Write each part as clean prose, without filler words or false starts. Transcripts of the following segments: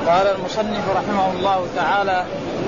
قال المصنف رحمه الله تعالى: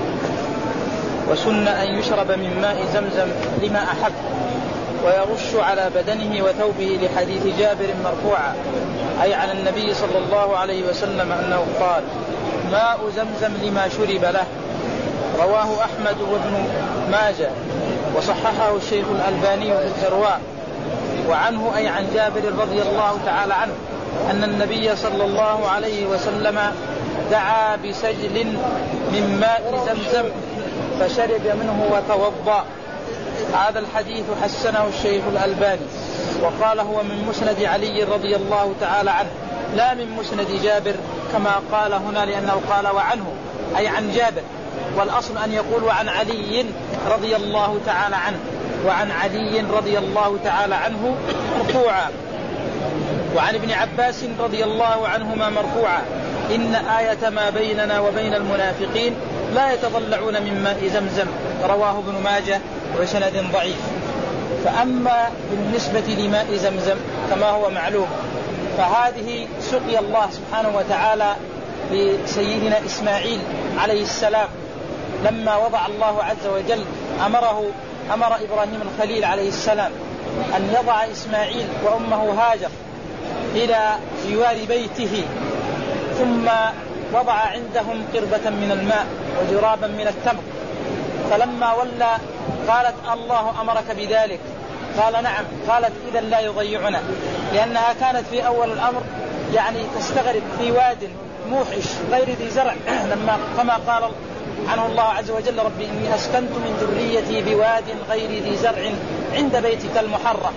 وسن أن يشرب من ماء زمزم لما أحب ويرش على بدنه وثوبه، لحديث جابر مرفوعا أي عن النبي صلى الله عليه وسلم أنه قال: ماء زمزم لما شرب له. رواه أحمد وابن ماجه وصححه الشيخ الألباني في الإرواء. وعنه أي عن جابر رضي الله تعالى عنه أن النبي صلى الله عليه وسلم دعا بسجل من ماء زمزم فشرب منه وتوضأ. هذا الحديث حسنه الشيخ الألباني وقال هو من مسند علي رضي الله تعالى عنه لا من مسند جابر كما قال هنا، لأنه قال وعنه أي عن جابر، والأصل أن يقول وعن علي رضي الله تعالى عنه، وعن علي رضي الله تعالى عنه مرفوعا. وعن ابن عباس رضي الله عنهما مرفوعا: إن آية ما بيننا وبين المنافقين لا يتضلعون من ماء زمزم. رواه ابن ماجه وسند ضعيف. فأما بالنسبة لماء زمزم كما هو معلوم فهذه سقي الله سبحانه وتعالى لسيدنا إسماعيل عليه السلام لما وضع الله عز وجل أمر إبراهيم الخليل عليه السلام أن يضع إسماعيل وأمه هاجر إلى جوار بيته، ثم وضع عندهم قربة من الماء وجرابا من التمر. فلما ولى قالت: الله أمرك بذلك؟ قال: نعم. قالت: إذا لا يضيعنا، لأنها كانت في أول الأمر يعني تستغرب في واد موحش غير ذي زرع، لما كما قال عنه الله عز وجل: ربي إني أسكنت من ذريتي بواد غير ذي زرع عند بيتك المحرم.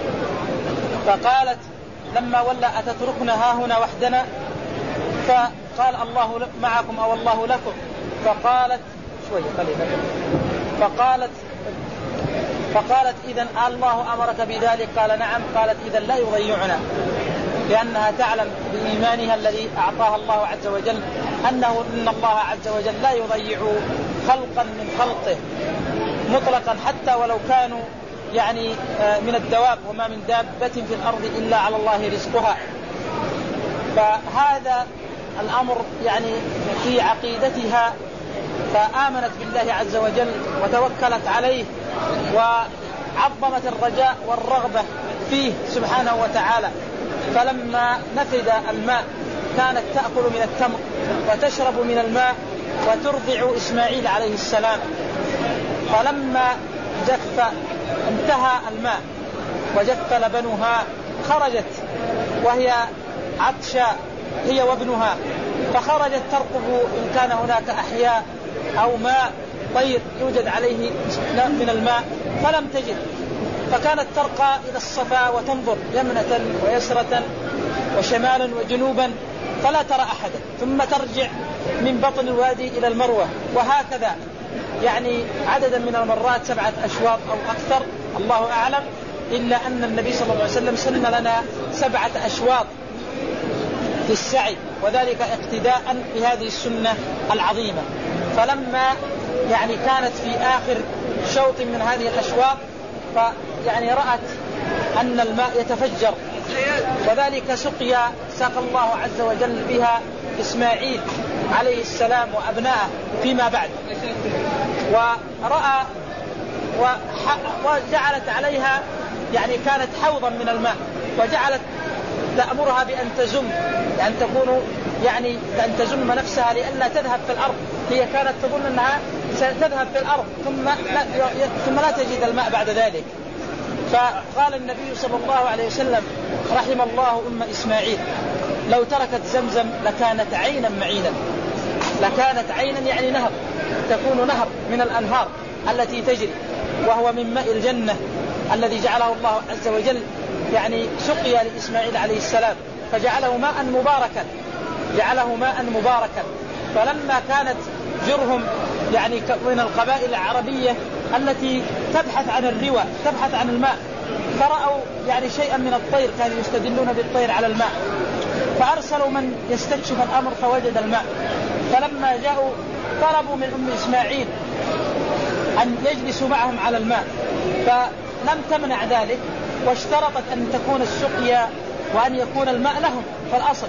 فقالت لما ولى: أتتركنا هاهنا وحدنا؟ فقال: الله معكم أو الله لكم. فقالت إذن الله أمرك بذلك؟ قال: نعم. قالت: إذن لا يضيعنا، لأنها تعلم بإيمانها الذي أعطاها الله عز وجل أنه إن الله عز وجل لا يضيع خلقا من خلقه مطلقا، حتى ولو كانوا يعني من الدواب، وما من دابة في الأرض إلا على الله رزقها. فهذا الأمر يعني في عقيدتها، فآمنت بالله عز وجل وتوكلت عليه وعظمت الرجاء والرغبة فيه سبحانه وتعالى. فلما نفد الماء كانت تأكل من التمر وتشرب من الماء وترضع إسماعيل عليه السلام. فلما جف انتهى الماء وجف لبنها خرجت وهي عطشاء هي وابنها، فخرجت ترقب إن كان هناك أحياء أو ماء طير يوجد عليه من الماء، فلم تجد، فكانت ترقى إلى الصفا وتنظر يمنة ويسرة وشمالا وجنوبا فلا ترى أحدا، ثم ترجع من بطن الوادي إلى المروة، وهكذا يعني عددا من المرات 7 أشواط أو أكثر الله أعلم، إلا أن النبي صلى الله عليه وسلم سن لنا 7 أشواط في السعي، وذلك اقتداء بهذه السنة العظيمة. فلما يعني كانت في آخر شوط من هذه الأشواط فيعني رأت أن الماء يتفجر، وذلك سقى الله عز وجل بها إسماعيل عليه السلام وأبناءه فيما بعد. ورأى وجعلت عليها يعني كانت حوضا من الماء، وجعلت تأمرها بأن تزم، يعني تكون يعني أن تزم نفسها لئلا تذهب في الأرض. هي كانت تظن أنها ستذهب في الأرض ثم لا تجد الماء بعد ذلك. فقال النبي صلى الله عليه وسلم: رحم الله أم إسماعيل، لو تركت زمزم لكانت عينا معينا. لكانت عينا يعني نهر، تكون نهر من الأنهار التي تجري، وهو من ماء الجنة الذي جعله الله عز وجل يعني سقيا لإسماعيل عليه السلام، فجعله ماء مباركا، جعله ماء مباركا. فلما كانت جرهم يعني من القبائل العربية التي تبحث عن الروى، تبحث عن الماء، فرأوا يعني شيئا من الطير، كانوا يستدلون بالطير على الماء، فأرسلوا من يستكشف الأمر فوجد الماء. فلما جاءوا طلبوا من أم إسماعيل أن يجلسوا معهم على الماء، فلم تمنع ذلك، واشترطت أن تكون السقيا وأن يكون الماء لهم فالأصل،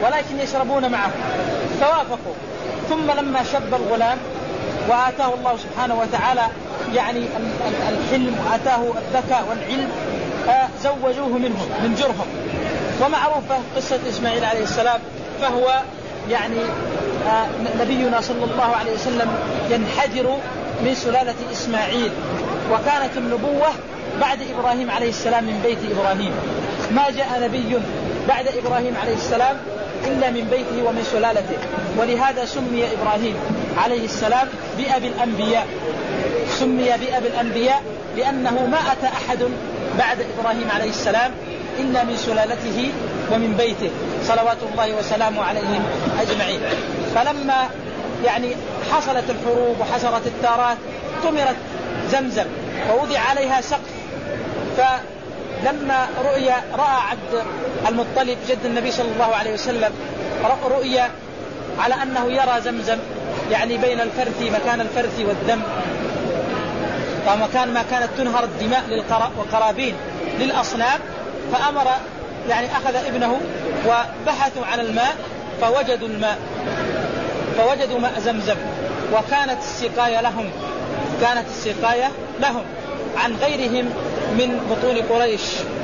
ولكن يشربون معه فوافقوا. ثم لما شب الغلام وآتاه الله سبحانه وتعالى يعني الحلم وآتاه الذكاء والعلم زوجوه منهم من جرهم. ومعروفة قصة إسماعيل عليه السلام، فهو يعني نبينا صلى الله عليه وسلم ينحدر من سلالة إسماعيل، وكانت النبوة بعد إبراهيم عليه السلام من بيت إبراهيم. ما جاء نبي بعد إبراهيم عليه السلام إلا من بيته ومن سلالته، ولهذا سمي إبراهيم عليه السلام بأبي الأنبياء. سمي بأبي الأنبياء لأنه ما أتى أحد بعد إبراهيم عليه السلام إلا من سلالته ومن بيته صلوات الله وسلامه عليهم أجمعين. فلما يعني حصلت الحروب وحصلت الثارات طمرت زمزم ووضع عليها سقف. فلما رأى عبد المطلب جد النبي صلى الله عليه وسلم رؤيا على أنه يرى زمزم يعني بين الفرث مكان الفرث والدم، ومكان ما كانت تنهر الدماء وقرابين للأصنام، فأمر يعني أخذ ابنه وبحثوا عن الماء فوجدوا ماء زمزم، وكانت السقاية لهم عن غيرهم من بطون قريش.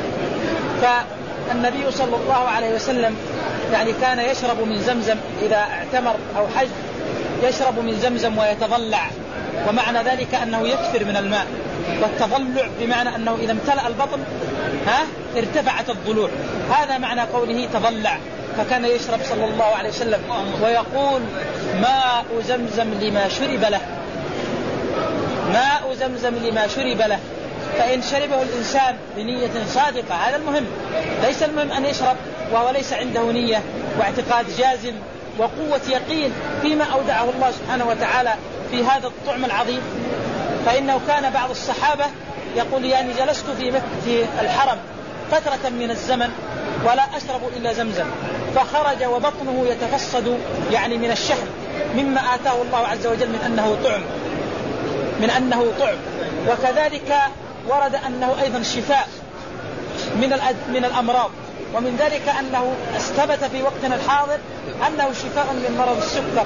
فالنبي صلى الله عليه وسلم يعني كان يشرب من زمزم إذا اعتمر أو حج، يشرب من زمزم ويتضلع، ومعنى ذلك أنه يكثر من الماء. والتضلع بمعنى أنه إذا امتلأ البطن ارتفعت الضلوع، هذا معنى قوله تضلع. فكان يشرب صلى الله عليه وسلم ويقول ماء زمزم لما شرب له، ماء زمزم لما شرب له. فإن شربه الإنسان بنية صادقة هذا المهم، ليس المهم أن يشرب وهو ليس عنده نية واعتقاد جازم وقوة يقين فيما أودعه الله سبحانه وتعالى في هذا الطعم العظيم. فإنه كان بعض الصحابة يقول يعني جلست في الحرم فترة من الزمن ولا أشرب إلا زمزم، فخرج وبطنه يتفصد يعني من الشحم مما آتاه الله عز وجل من أنه طعم. وكذلك ورد أنه أيضا شفاء من الأمراض، ومن ذلك أنه استبت في وقتنا الحاضر أنه شفاء من مرض السكر،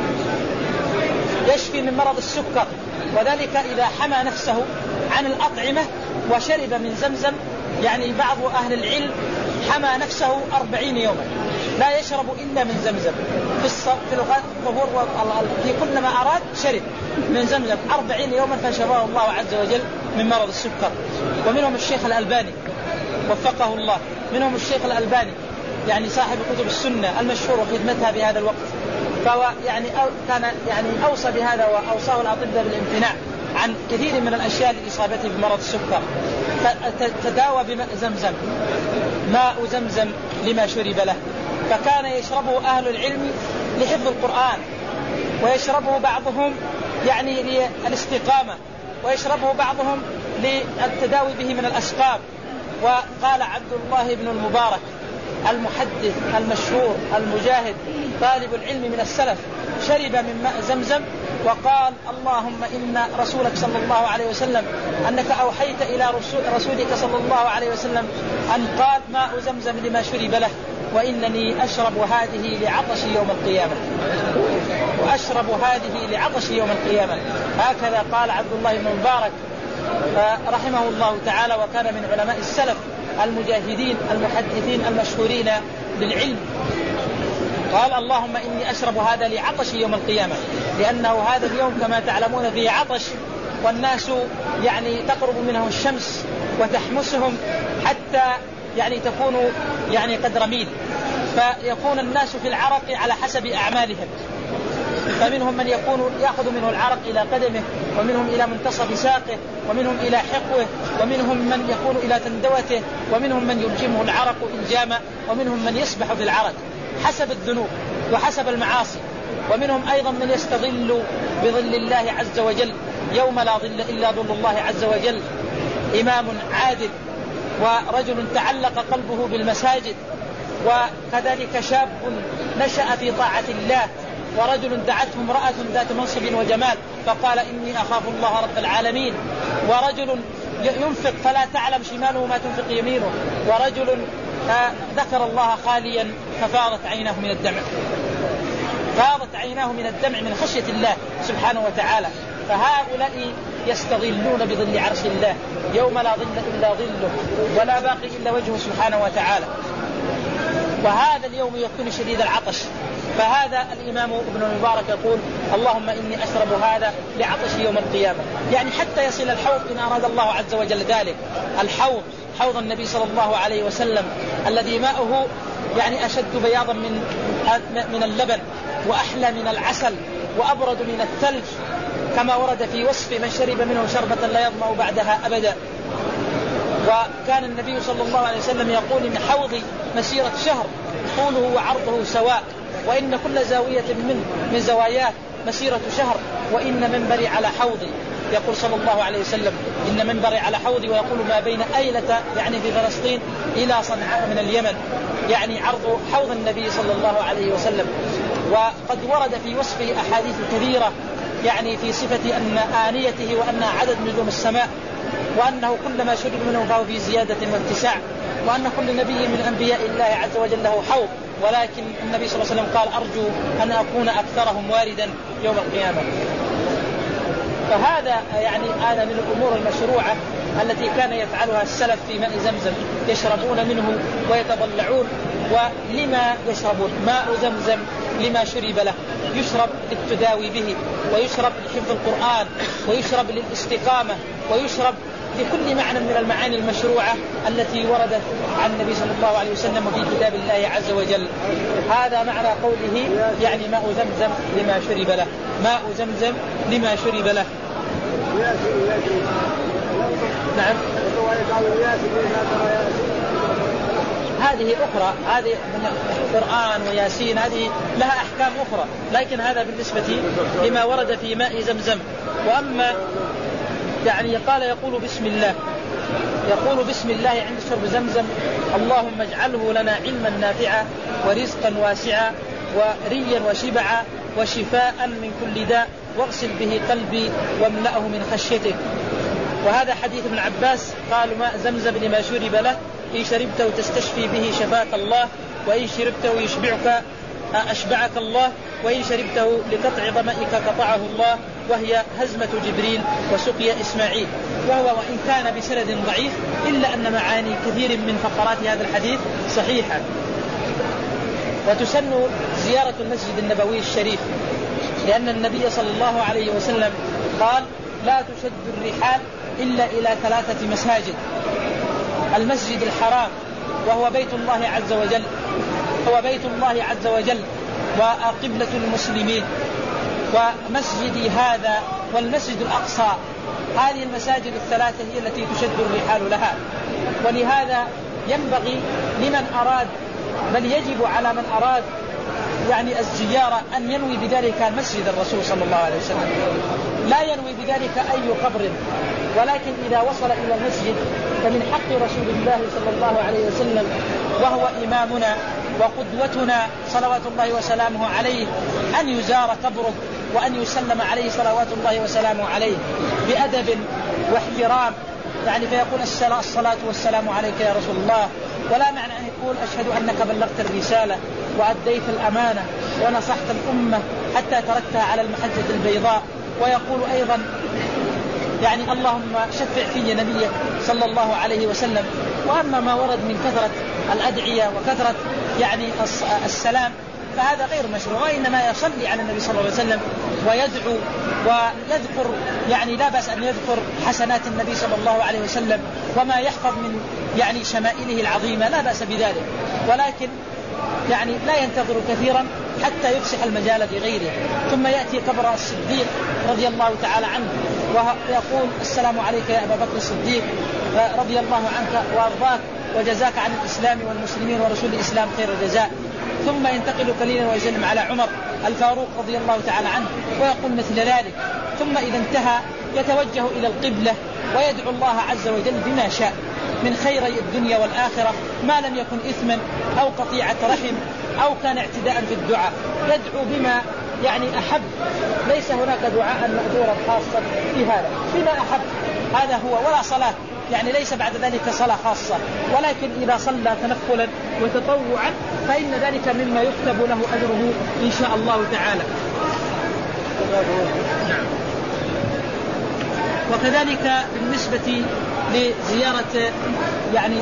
يشفي من مرض السكر. وذلك إذا حمى نفسه عن الأطعمة وشرب من زمزم. يعني بعض أهل العلم حمى نفسه 40 يوما لا يشرب إلا من زمزم في الظهور في كل ما أراد شرب من زمزم 40 يوما فشفاه الله عز وجل من مرض السكر. ومنهم الشيخ الألباني وفقه الله، منهم الشيخ الألباني يعني صاحب كتب السنة المشهور وخدمتها بهذا الوقت، فهو يعني كان يعني أوصى بهذا وأوصاه الأطباء بالامتناع عن كثير من الأشياء لإصابته بمرض السكر، فتداوى بماء زمزم، ماء زمزم لما شرب له. فكان يشربه أهل العلم لحفظ القرآن، ويشربه بعضهم يعني للاستقامة، ويشربه بعضهم للتداوي به من الأسقام. وقال عبد الله بن المبارك المحدث المشهور المجاهد طالب العلم من السلف شرب من ماء زمزم وقال اللهم إن رسولك صلى الله عليه وسلم أنك أوحيت إلى رسولك صلى الله عليه وسلم أن قال ماء زمزم لما شرب له، وإنني أشرب هذه لعطش يوم القيامة، وأشرب هذه لعطش يوم القيامة. هكذا قال عبد الله بن المبارك رحمه الله تعالى، وكان من علماء السلف المجاهدين المحدثين المشهورين بالعلم. قال اللهم إني أشرب هذا لعطش يوم القيامة، لأنه هذا اليوم كما تعلمون فيه عطش، والناس يعني تقرب منهم الشمس وتحمسهم حتى يعني تكون يعني قدر ميل، فيكون الناس في العرق على حسب أعمالهم، فمنهم من يكون يأخذ منه العرق إلى قدمه، ومنهم إلى منتصف ساقه، ومنهم إلى حقوه، ومنهم من يكون إلى تندوته، ومنهم من يلجمه العرق إلجاما، ومنهم من يسبح في العرق حسب الذنوب وحسب المعاصي. ومنهم أيضا من يستظل بظل الله عز وجل يوم لا ظل إلا ظل الله عز وجل، إمام عادل، ورجل تعلق قلبه بالمساجد، وكذلك شاب نشأ في طاعة الله، ورجل دعته امرأة ذات منصب وجمال فقال إني أخاف الله رب العالمين، ورجل ينفق فلا تعلم شماله ما تنفق يمينه، ورجل ذكر الله خاليا ففاضت عيناه من الدمع، فاضت عيناه من الدمع من خشية الله سبحانه وتعالى. فهؤلاء يستظلون بظل عرش الله يوم لا ظل إلا ظله ولا باقي إلا وجهه سبحانه وتعالى. وهذا اليوم يكون شديد العطش، فهذا الإمام ابن المبارك يقول اللهم إني أشرب هذا لعطش يوم القيامة، يعني حتى يصل الحوض إن أراد الله عز وجل ذلك. الحوض حوض النبي صلى الله عليه وسلم الذي ماؤه يعني أشد بياضا من اللبن وأحلى من العسل وأبرد من الثلج، كما ورد في وصف من شرب منه شربة لا يظمأ بعدها أبدا. وكان النبي صلى الله عليه وسلم يقول إن حوضي مسيرة شهر طوله وعرضه سواء، وإن كل زاوية من زواياه مسيرة شهر، وإن منبري على حوضي. يقول صلى الله عليه وسلم إن منبري على حوضي، ويقول ما بين أيلة يعني في فلسطين إلى صنعاء من اليمن، يعني عرض حوض النبي صلى الله عليه وسلم. وقد ورد في وصفه أحاديث كثيرة يعني في صفة أن آنيته وأن عدد نجوم السماء، وأنه كلما شرب منه فهو في زيادة واتساع، وأن كل نبي من أنبياء الله عز وجل له حوض، ولكن النبي صلى الله عليه وسلم قال أرجو أن أكون أكثرهم واردا يوم القيامة. فهذا يعني هذا من الأمور المشروعة التي كان يفعلها السلف في ماء زمزم، يشربون منه ويتضلعون. ولما يشربون ماء زمزم؟ لما شرب له، يشرب للتداوي به، ويشرب لحفظ القرآن، ويشرب للاستقامة، ويشرب لكل معنى من المعاني المشروعة التي وردت عن النبي صلى الله عليه وسلم في كتاب الله عز وجل. هذا معنى قوله يعني ماء زمزم لما شرب له، ماء زمزم لما شرب له. نعم هذه أخرى، هذه من القرآن وياسين هذه لها أحكام أخرى، لكن هذا بالنسبة لما ورد في ماء زمزم. وأما يعني يقول بسم الله، يقول بسم الله عند شرب زمزم اللهم اجعله لنا علما نافعا ورزقا واسعا وريا وشبعا وشفاء من كل داء واغسل به قلبي واملأه من خشيتك. وهذا حديث ابن عباس قال ماء زمزم لما شرب له، إن شربته تستشفي به شفاك الله، وإن شربته يشبعك أشبعك الله، وإن شربته لقطع ظمئك قطعه الله، وهي هزمة جبريل وسقيا إسماعيل. وهو وإن كان بسند ضعيف إلا أن معاني كثير من فقرات هذا الحديث صحيحة. وتسن زيارة المسجد النبوي الشريف، لأن النبي صلى الله عليه وسلم قال لا تشد الرحال إلا إلى 3 مساجد: المسجد الحرام وهو بيت الله عز وجل، هو بيت الله عز وجل وقبلة المسلمين، ومسجدي هذا والمسجد الأقصى. هذه المساجد الثلاثة هي التي تشد الرحال لها. ولهذا ينبغي لمن أراد، بل يجب على من أراد يعني الزيارة أن ينوي بذلك مسجد الرسول صلى الله عليه وسلم، لا ينوي بذلك أي قبر. ولكن إذا وصل إلى المسجد فمن حق رسول الله صلى الله عليه وسلم وهو إمامنا وقدوتنا صلوات الله وسلامه عليه أن يزار قبره وأن يسلم عليه صلوات الله وسلامه عليه بأدب واحترام، يعني فيقول الصلاة والسلام عليك يا رسول الله، ولا معنى أن يقول أشهد أنك بلغت الرسالة وأديت الأمانة ونصحت الأمة حتى تركتها على المحجة البيضاء. ويقول أيضا يعني اللهم شفع في نبيك صلى الله عليه وسلم. وأما ما ورد من كثرة الأدعية وكثرة يعني السلام فهذا غير مشروع، وإنما يصلي على النبي صلى الله عليه وسلم ويدعو ويذكر، يعني لا بأس أن يذكر حسنات النبي صلى الله عليه وسلم وما يحفظ من يعني شمائله العظيمة، لا بأس بذلك، ولكن يعني لا ينتظر كثيرا حتى يفسح المجال لغيره. ثم يأتي قبر الصديق رضي الله تعالى عنه ويقول السلام عليك يا أبا بكر الصديق رضي الله عنك وأرضاك وجزاك عن الإسلام والمسلمين ورسول الإسلام خير الجزاء. ثم ينتقل قليلا ويسلم على عمر الفاروق رضي الله تعالى عنه ويقول مثل ذلك. ثم إذا انتهى يتوجه إلى القبلة ويدعو الله عز وجل بما شاء من خير الدنيا والآخرة، ما لم يكن إثما أو قطيعة رحم أو كان اعتداء في الدعاء، يدعو بما يعني أحب، ليس هناك دعاء مأجورا خاصا في هذا، بما أحب هذا هو، ولا صلاة يعني ليس بعد ذلك صلاة خاصة، ولكن إذا صلى تنفلا وتطوعا فإن ذلك مما يكتب له أجره إن شاء الله تعالى. وكذلك بالنسبة لزيارة يعني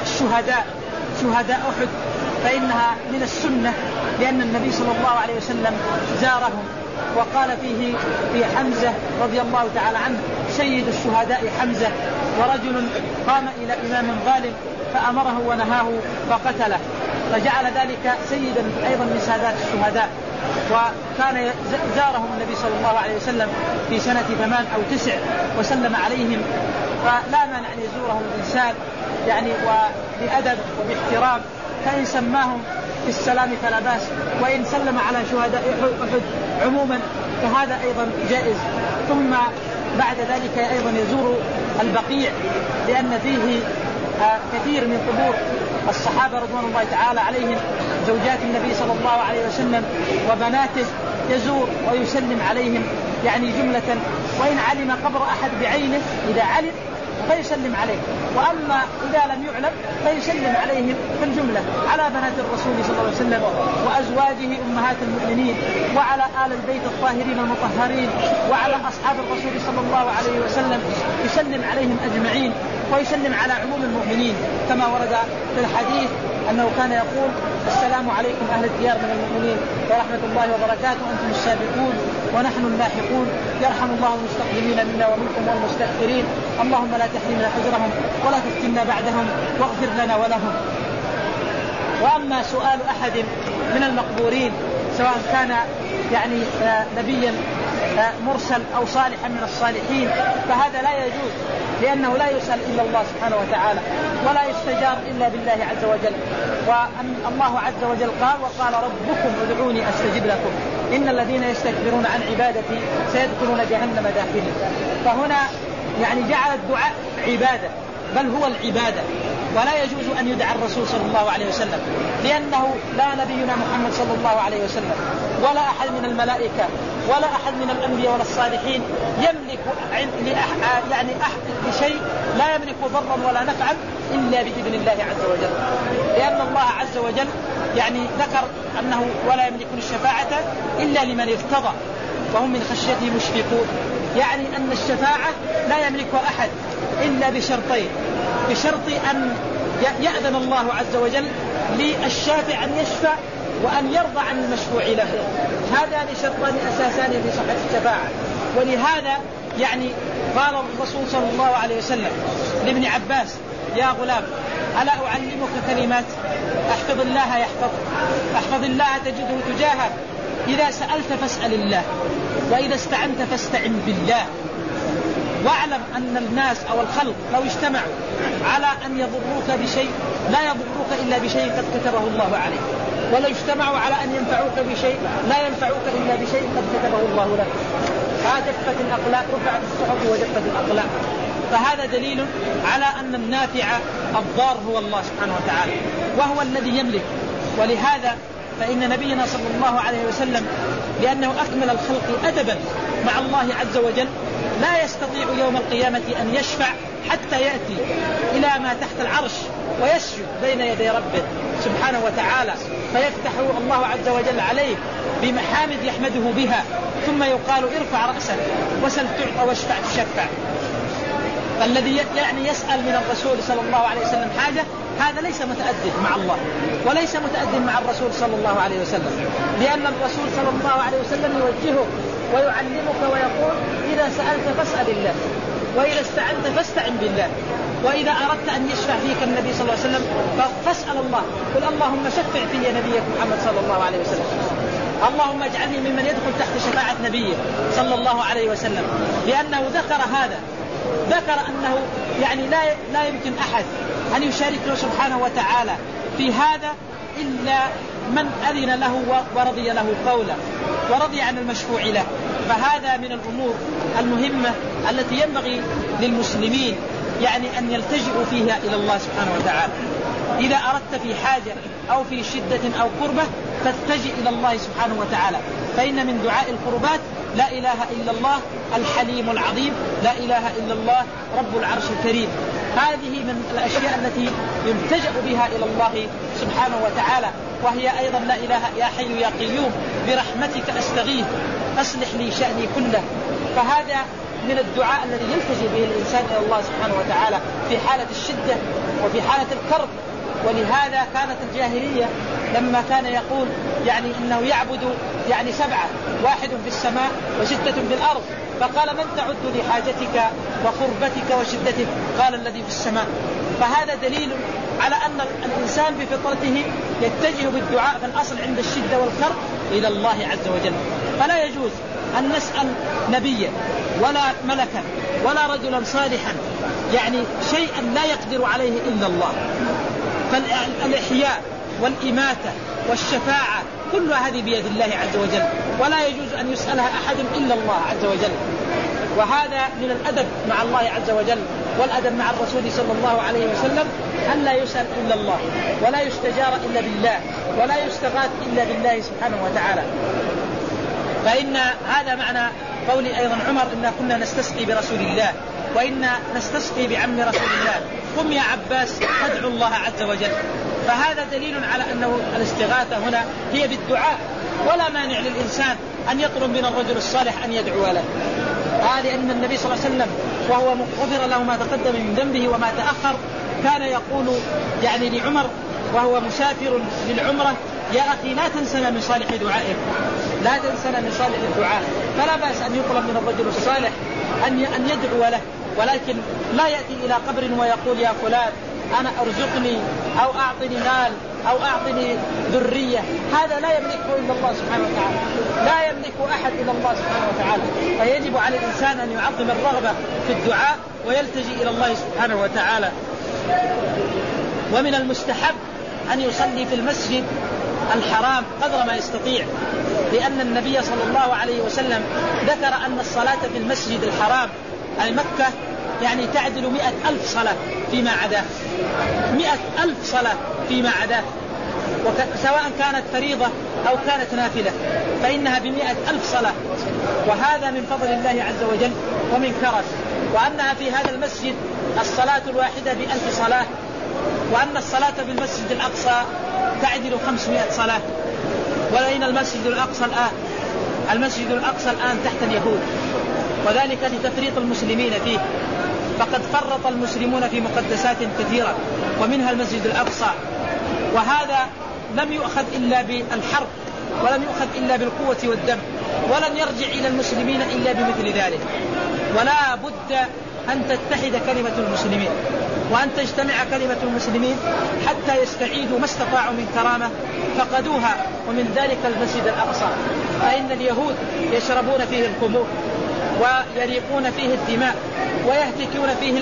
شهداء أحد فإنها من السنة، لأن النبي صلى الله عليه وسلم زارهم وقال فيه في حمزة رضي الله تعالى عنه سيد الشهداء حمزة، ورجل قام إلى إمام ظالم فأمره ونهاه فقتله، فجعل ذلك سيدا أيضا من سادات الشهداء. وكان زارهم النبي صلى الله عليه وسلم في سنة 8 أو 9 وسلم عليهم، فلا مانع أن يزورهم الإنسان يعني وبأدب وباحترام، فإن سماهم في السلام فلا بأس، وإن سلم على شهداء أحد عموما فهذا أيضا جائز. ثم بعد ذلك أيضا يزور البقيع، لأن فيه كثير من قبور الصحابة رضوان الله تعالى عليهم، زوجات النبي صلى الله عليه وسلم وبناته، يزور ويسلم عليهم يعني جملة، وإن علم قبر أحد بعينه إذا علم فيسلم عليه، وأما إذا لم يعلم فيسلم عليهم في الجملة، على بنات الرسول صلى الله عليه وسلم وأزواجه أمهات المؤمنين، وعلى آل البيت الطاهرين المطهرين، وعلى أصحاب الرسول صلى الله عليه وسلم، يسلم عليهم أجمعين ويسلم على عموم المؤمنين، كما ورد في الحديث أنه كان يقول السلام عليكم أهل الديار من المؤمنين ورحمة الله وبركاته، أنتم السابقون ونحن اللاحقون، يرحم الله المستقدمين منا ومنكم والمستأخرين، اللهم لا تحرمنا أجرهم ولا تفتنا بعدهم واغفر لنا ولهم. وأما سؤال أحد من المقبورين سواء كان يعني نبيا مرسل أو صالحا من الصالحين فهذا لا يجوز، لأنه لا يسأل إلا الله سبحانه وتعالى، ولا يستجار إلا بالله عز وجل. وأن الله عز وجل قال وقال ربكم ادعوني أستجب لكم إن الذين يستكبرون عن عبادتي سيدخلون جهنم داخلين. فهنا يعني جعل الدعاء عبادة، بل هو العبادة، ولا يجوز أن يدعى الرسول صلى الله عليه وسلم، لأنه لا نبينا محمد صلى الله عليه وسلم ولا أحد من الملائكة ولا أحد من الأنبياء ولا الصالحين يملك يعني بشيء، لا يملك ضرا ولا نفعا إلا بإذن الله عز وجل، لأن الله عز وجل يعني ذكر أنه ولا يملكون الشفاعة إلا لمن ارتضى وهم من خشيته مشفقون، يعني أن الشفاعة لا يملكها أحد إلا بشرطين، بشرط أن يأذن الله عز وجل للشافع أن يشفع وأن يرضى عن المشفوع له، هذان شرطان أساسان في صحة الشفاعة. ولهذا يعني قال الرسول صلى الله عليه وسلم لابن عباس يا غلام ألا أعلمك كلمات احفظ الله يحفظك، احفظ الله تجده تجاهك، إذا سألت فاسأل الله وإذا استعنت فاستعن بالله، واعلم أن الناس أو الخلق لو اجتمعوا على أن يضروك بشيء لا يضروك إلا بشيء قد كتبه الله عليك، ولو اجتمعوا على أن ينفعوك بشيء لا ينفعوك إلا بشيء قد كتبه الله لك. جفت الأقلام، رفعت الصحف وجفت الأقلام. فهذا دليل على أن النافع الضار هو الله سبحانه وتعالى، وهو الذي يملك. ولهذا فإن نبينا صلى الله عليه وسلم لأنه أكمل الخلق أدبا مع الله عز وجل لا يستطيع يوم القيامة أن يشفع حتى يأتي إلى ما تحت العرش ويسجد بين يدي ربه سبحانه وتعالى، فيفتح الله عز وجل عليه بمحامد يحمده بها، ثم يقال ارفع رأسك وسل تعطى واشفع تشفع. فالذي يعني يسأل من الرسول صلى الله عليه وسلم حاجة هذا ليس متأدب مع الله وليس متأدب مع الرسول صلى الله عليه وسلم، لأن الرسول صلى الله عليه وسلم يوجهه ويعلمك ويقول إذا سألت فاسأل الله وإذا استعنت فاستعن بالله، وإذا أردت أن يشفع فيك النبي صلى الله عليه وسلم فاسأل الله، قل اللهم شفع في نبيك محمد صلى الله عليه وسلم، اللهم اجعلني ممن يدخل تحت شفاعة نبيه صلى الله عليه وسلم، لأنه ذكر هذا، ذكر أنه يعني لا يمكن أحد أن يشاركه سبحانه وتعالى في هذا إلا من أذن له ورضي له قولا ورضي عن المشفوع له. فهذا من الأمور المهمة التي ينبغي للمسلمين يعني أن يلتجئوا فيها إلى الله سبحانه وتعالى. إذا أردت في حاجة أو في شدة أو كربة فاتجئ إلى الله سبحانه وتعالى، فإن من دعاء القربات لا إله إلا الله الحليم العظيم، لا إله إلا الله رب العرش الكريم. هذه من الأشياء التي يلتجأ بها إلى الله سبحانه وتعالى، وهي أيضا لا إله يا حي يا قيوم برحمتك أستغيث أصلح لي شأني كله. فهذا من الدعاء الذي يلتجئ به الإنسان إلى الله سبحانه وتعالى في حالة الشدة وفي حالة الكرب. ولهذا كانت الجاهلية لما كان يقول يعني إنه يعبد يعني 7، 1 في السماء و6 في الأرض، فقال من تعد لحاجتك وخربتك وشدتك؟ قال الذي في السماء. فهذا دليل على أن الإنسان بفطرته يتجه بالدعاء في الأصل عند الشدة والكرب إلى الله عز وجل. فلا يجوز أن نسأل نبيا ولا ملكا ولا رجلا صالحا يعني شيئا لا يقدر عليه إلا الله. فالإحياء والإماتة والشفاعة كل هذه بيد الله عز وجل، ولا يجوز أن يسألها أحد إلا الله عز وجل. وهذا من الأدب مع الله عز وجل والأدب مع الرسول صلى الله عليه وسلم أن لا يسأل إلا الله، ولا يستجار إلا بالله، ولا يستغاث إلا بالله سبحانه وتعالى. فإن هذا معنى قول أيضا عمر إنا كنا نستسقي برسول الله وإنا نستسقي بعم رسول الله، قم يا عباس فادعوا الله عز وجل. فهذا دليل على أنه الاستغاثة هنا هي بالدعاء، ولا مانع للإنسان أن يطلب من الرجل الصالح أن يدعو له. لأن النبي صلى الله عليه وسلم وهو غفر له ما تقدم من ذنبه وما تأخر كان يقول يعني لعمر وهو مسافر للعمرة يا أخي لا تنسنا من صالح دعائك، لا تنسنا من صالح الدعاء. فلا بأس أن يطلب من الرجل الصالح أن يدعو له، ولكن لا يأتي إلى قبر ويقول يا فلان أنا أرزقني أو أعطني مال أو أعطني ذرية. هذا لا يملكه إلا الله سبحانه وتعالى، لا يملكه أحد إلا الله سبحانه وتعالى. فيجب على الإنسان أن يعظم الرغبة في الدعاء ويلتجئ إلى الله سبحانه وتعالى. ومن المستحب أن يصلي في المسجد الحرام قدر ما يستطيع، لأن النبي صلى الله عليه وسلم ذكر أن الصلاة في المسجد الحرام أي مكة يعني تعدل 100,000 صلاة فيما عداه، 100,000 صلاة فيما عداه، سواء كانت فريضة أو كانت نافلة فإنها ب100,000 صلاة. وهذا من فضل الله عز وجل ومن كرم، وأنها في هذا المسجد الصلاة الواحدة ب1000 صلاة، وأن الصلاة في المسجد الأقصى تعدل 500 صلاة. ولأين المسجد الأقصى الآن؟ المسجد الأقصى الآن تحت اليهود، وذلك لتفريط المسلمين فيه، فقد فرط المسلمون في مقدسات كثيرة ومنها المسجد الأقصى. وهذا لم يؤخذ إلا بالحرب، ولم يؤخذ إلا بالقوة والدم، ولن يرجع إلى المسلمين إلا بمثل ذلك. ولا بد أن تتحد كلمة المسلمين وأن تجتمع كلمة المسلمين حتى يستعيدوا ما استطاعوا من كرامة فقدوها، ومن ذلك المسجد الأقصى. فإن اليهود يشربون فيه الخمور ويريقون فيه الدماء ويهتكون فيه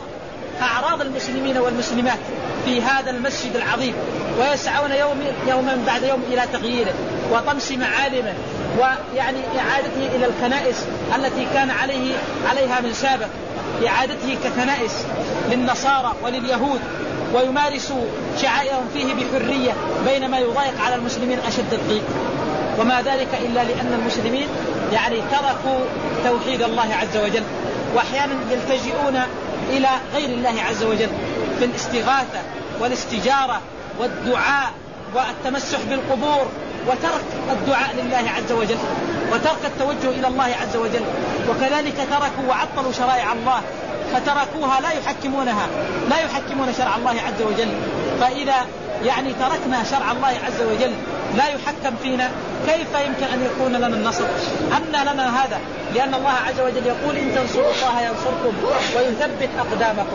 أعراض المسلمين والمسلمات في هذا المسجد العظيم، ويسعون يوما بعد يوم إلى تغييره وطمس معالمه ويعني إعادته إلى الكنائس التي كان عليها من سابق، إعادته ككنائس للنصارى ولليهود، ويمارسوا شعائرهم فيه بحرية بينما يضايق على المسلمين أشد الضيق. وما ذلك إلا لأن المسلمين يعني تركوا توحيد الله عز وجل، وأحيانا يلتجئون إلى غير الله عز وجل في الاستغاثة والاستجارة والدعاء والتمسح بالقبور، وترك الدعاء لله عز وجل وترك التوجه إلى الله عز وجل. وكذلك تركوا وعطلوا شرائع الله فتركوها، لا يحكمون شرع الله عز وجل. فإذا يعني تركنا شرع الله عز وجل لا يحكم فينا، كيف يمكن أن يكون لنا النصر؟ أن لنا هذا؟ لأن الله عز وجل يقول إن تنصروا الله ينصركم ويثبت أقدامكم.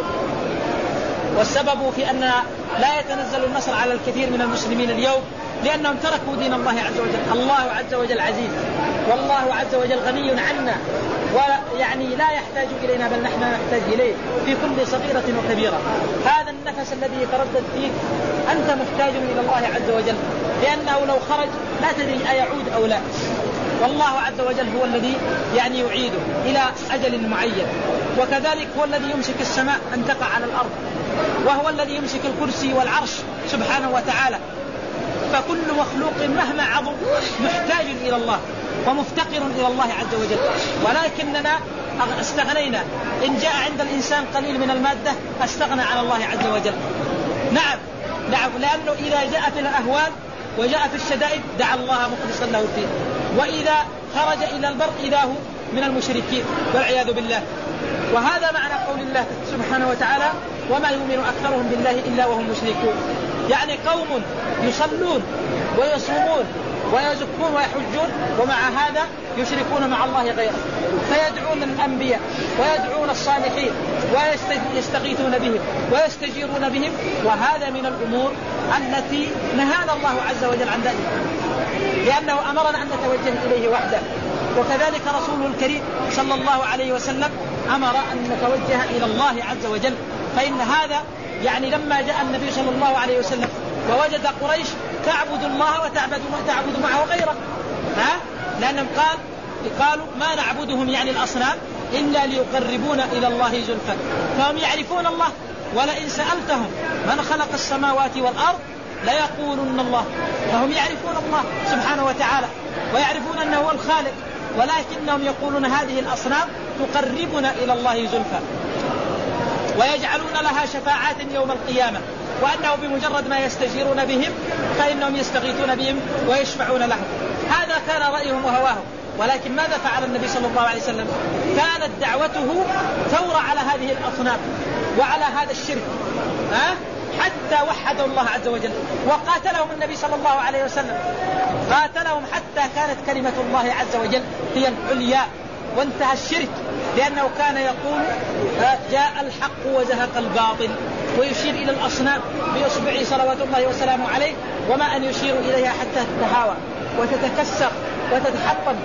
والسبب في أن لا يتنزل النصر على الكثير من المسلمين اليوم لأنهم تركوا دين الله عز وجل. الله عز وجل عزيز، والله عز وجل غني عنا، ويعني لا يحتاج إلينا بل نحن نحتاج إليه في كل صغيرة وكبيرة. هذا النفس الذي يتردد فيك أنت محتاج إلى الله عز وجل، لأنه لو خرج لا تدري أيعود أو لا. والله عز وجل هو الذي يعني يعيده إلى أجل معين. وكذلك هو الذي يمسك السماء أن تقع على الأرض، وهو الذي يمسك الكرسي والعرش سبحانه وتعالى. فكل مخلوق مهما عظم محتاج إلى الله ومفتقر إلى الله عز وجل، ولكننا استغنينا. إن جاء عند الإنسان قليل من المادة استغنى عن الله عز وجل. نعم لأنه إذا جاء في الأهوال وجاء في الشدائد دعا الله مخلصا له الدين، وإذا خرج إلى البر إذا هو من المشركين والعياذ بالله. وهذا معنى قول الله سبحانه وتعالى وما يؤمن أكثرهم بالله إلا وهم مشركون. يعني قوم يصلون ويصومون ويزكون ويحجون ومع هذا يشركون مع الله غيره، فيدعون الأنبياء ويدعون الصالحين ويستغيثون بهم ويستجيرون بهم. وهذا من الأمور التي نهانا الله عز وجل عن ذلك، لأنه أمرنا أن نتوجه إليه وحده. وكذلك رسوله الكريم صلى الله عليه وسلم أمر أن نتوجه إلى الله عز وجل. فإن هذا يعني لما جاء النبي صلى الله عليه وسلم ووجد قريش تعبد الله وتعبد معه غيره، لأنهم قالوا ما نعبدهم يعني الأصنام إلا ليقربونا إلى الله زلفى. فهم يعرفون الله، ولئن سألتهم من خلق السماوات والأرض ليقولن الله. فهم يعرفون الله سبحانه وتعالى ويعرفون أنه هو الخالق، ولكنهم يقولون هذه الأصنام تقربنا إلى الله زلفى، ويجعلون لها شفاعات يوم القيامة، وأنه بمجرد ما يستجيرون بهم فإنهم يستغيثون بهم ويشفعون لهم. هذا كان رأيهم وهواهم. ولكن ماذا فعل النبي صلى الله عليه وسلم؟ كانت دعوته ثورة على هذه الأصنام وعلى هذا الشرك، حتى وحدوا الله عز وجل وقاتلهم النبي صلى الله عليه وسلم، قاتلهم حتى كانت كلمة الله عز وجل هي العليا وانتهى الشرك. لأنه كان يقول جاء الحق وزهق الباطل، ويشير إلى الأصنام بإصبعه صلوات الله وسلامه عليه، وما أن يشير إليها حتى تتهاوى وتتكسر وتتحطم.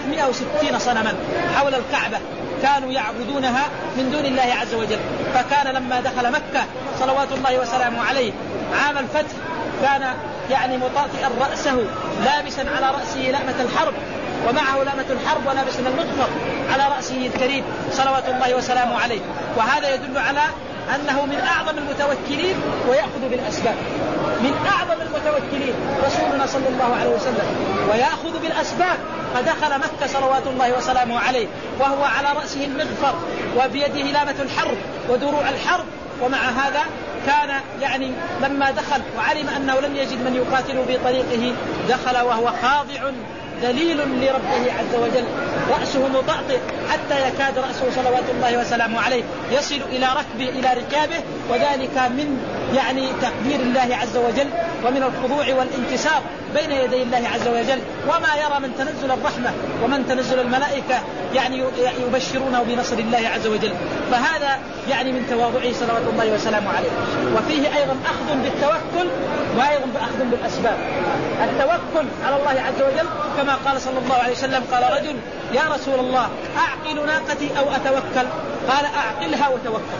360 صنما حول الكعبة كانوا يعبدونها من دون الله عز وجل. فكان لما دخل مكة صلوات الله وسلامه عليه عام الفتح كان يعني مطاطئا رأسه لابسا على رأسه لأمة الحرب، ومعه لأمة الحرب ولابسا المغفر على رأسه الكريم صلوات الله وسلامه عليه. وهذا يدل على أنه من أعظم المتوكلين ويأخذ بالأسباب، من أعظم المتوكلين رسولنا صلى الله عليه وسلم ويأخذ بالأسباب. فدخل مكة صلوات الله وسلامه عليه وهو على رأسه المغفر وبيده لامة الحرب ودروع الحرب، ومع هذا كان يعني لما دخل وعلم أنه لن يجد من يقاتل بطريقه دخل وهو خاضع ذليل لربه عز وجل، رأسه مطأطئ حتى يكاد رأسه صلوات الله وسلامه عليه يصل إلى ركبه إلى ركابه، وذلك من يعني تقدير الله عز وجل ومن الخضوع والانكسار بين يدي الله عز وجل. وما يرى من تنزل الرحمة ومن تنزل الملائكة يعني يبشرونه بنصر الله عز وجل. فهذا يعني من تواضعه صلوات الله وسلامه عليه. وفيه أيضا أخذ بالتوكل وأيضا بأخذ بالأسباب. التوكل على الله عز وجل كما قال صلى الله عليه وسلم قال رجل يا رسول الله أعقل ناقتي أو أتوكل؟ قال أعقلها وتوكل،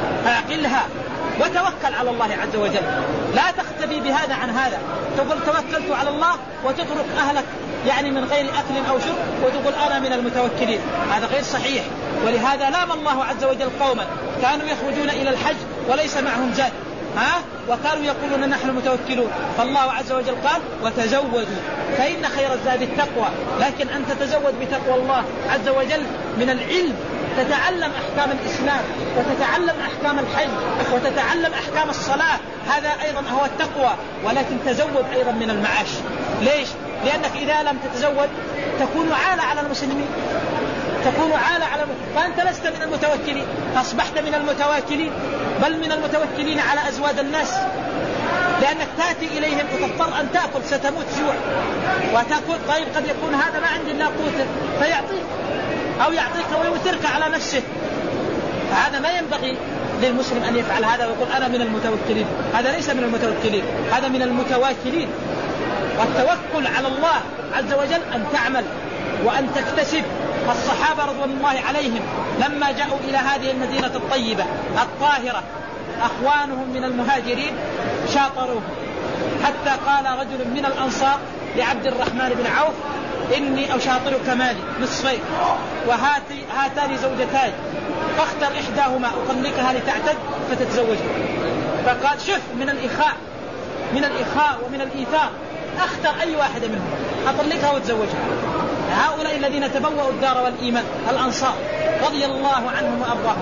أعقلها وتوكل على الله عز وجل. لا تختبي بهذا عن هذا، تقول توكلت على الله وتترك أهلك يعني من غير أكل أو شرب وتقول أنا من المتوكلين، هذا غير صحيح. ولهذا لام الله عز وجل قوما كانوا يخرجون إلى الحج وليس معهم زاد وكانوا يقولون نحن متوكلون، فالله عز وجل قال وتزودوا فإن خير الزاد التقوى. لكن أن تتزود بتقوى الله عز وجل من العلم، تتعلم أحكام الإسلام وتتعلم أحكام الحج وتتعلم أحكام الصلاة، هذا أيضا هو التقوى. ولكن تزود أيضا من المعاش. ليش؟ لأنك إذا لم تتزود تكون عالة على المسلمين، تكون عالة على فأنت لست من المتوكلين، أصبحت من المتواكلين، بل من المتوكلين على أزواج الناس، لأنك تأتي إليهم وتضطر أن تأكل، ستموت جوع وتأكل. طيب قد يكون هذا ما عندي إلا قوت فيعطيك أو يعطيك ويوترك على نفسه. فهذا ما ينبغي للمسلم أن يفعل هذا ويقول أنا من المتوكلين، هذا ليس من المتوكلين، هذا من المتواكلين. والتوكل على الله عز وجل أن تعمل وأن تكتسب. الصحابة رضوان الله عليهم لما جاءوا إلى هذه المدينة الطيبة الطاهرة أخوانهم من المهاجرين شاطروهم، حتى قال رجل من الأنصار لعبد الرحمن بن عوف إني أشاطرك مالي نصفين وهاتان زوجتاي فاختر إحداهما أطلقها لتعتد فتتزوجها. فقال شوف من الإخاء ومن الإيثار أختر أي واحدة منهم أطلقها وتزوجها. هؤلاء الذين تبوأوا الدار والإيمان الأنصار رضي الله عنهم وأرضاهم.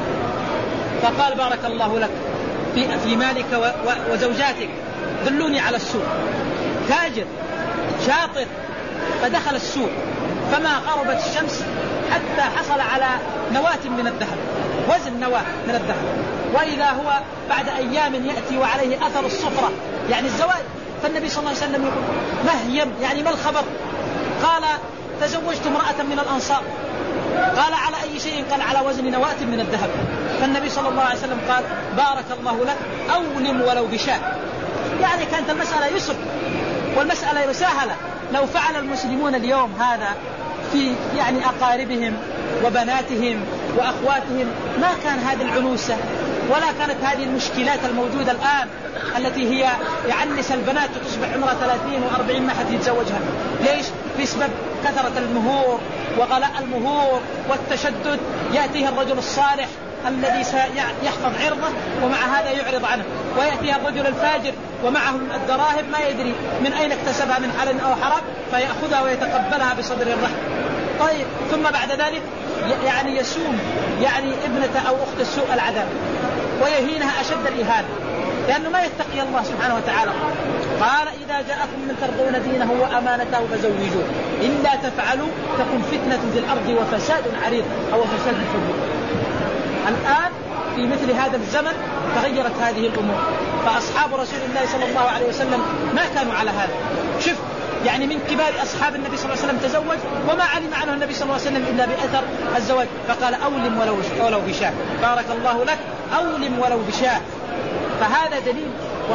فقال بارك الله لك في مالك وزوجاتك دلوني على السوق. تاجر شاطر فدخل السوق فما غربت الشمس حتى حصل على نواة من الذهب، وزن نواة من الذهب، وإذا هو بعد أيام يأتي وعليه أثر الصفرة يعني الزواج. فالنبي صلى الله عليه وسلم يقول مهيم يعني ما الخبر؟ قال تزوجت امرأة من الأنصار. قال على أي شيء؟ قال على وزن نواة من الذهب. فالنبي صلى الله عليه وسلم قال بارك الله لك أولم ولو بشاة. يعني كانت المسألة يسر والمسألة مساهلة. لو فعل المسلمون اليوم هذا في يعني أقاربهم وبناتهم وأخواتهم ما كان هذه العنوسة ولا كانت هذه المشكلات الموجودة الآن التي هي يعنس البنات وتصبح عمرها 30 و40 ما حد يتزوجها. ليش؟ بسبب كثرة المهور وغلاء المهور والتشدد. يأتيه الرجل الصالح الذي سيحفظ عرضه ومع هذا يعرض عنه، ويأتيها الرجل الفاجر ومعه الدراهم ما يدري من أين اكتسبها من حلال أو حرام فيأخذها ويتقبلها بصدر الرحب. طيب ثم بعد ذلك يعني يسوم يعني ابنة أو أخت السوء العذاب ويهينها أشد الإهانة لأنه ما يتقي الله سبحانه وتعالى. قال إذا جاءكم من ترضون دينه وأمانته فزوجوه إلا تفعلوا تكن فتنة في الأرض وفساد عريض أو فساد كبير. الآن في مثل هذا الزمن تغيرت هذه الأمور، فأصحاب رسول الله صلى الله عليه وسلم ما كانوا على هذا. شوف يعني من كبار أصحاب النبي صلى الله عليه وسلم تزوج وما علم عنه النبي صلى الله عليه وسلم إلا بأثر الزواج، فقال أولم ولو بشاة. بارك الله لك أولم ولو بشاة. فهذا دليل.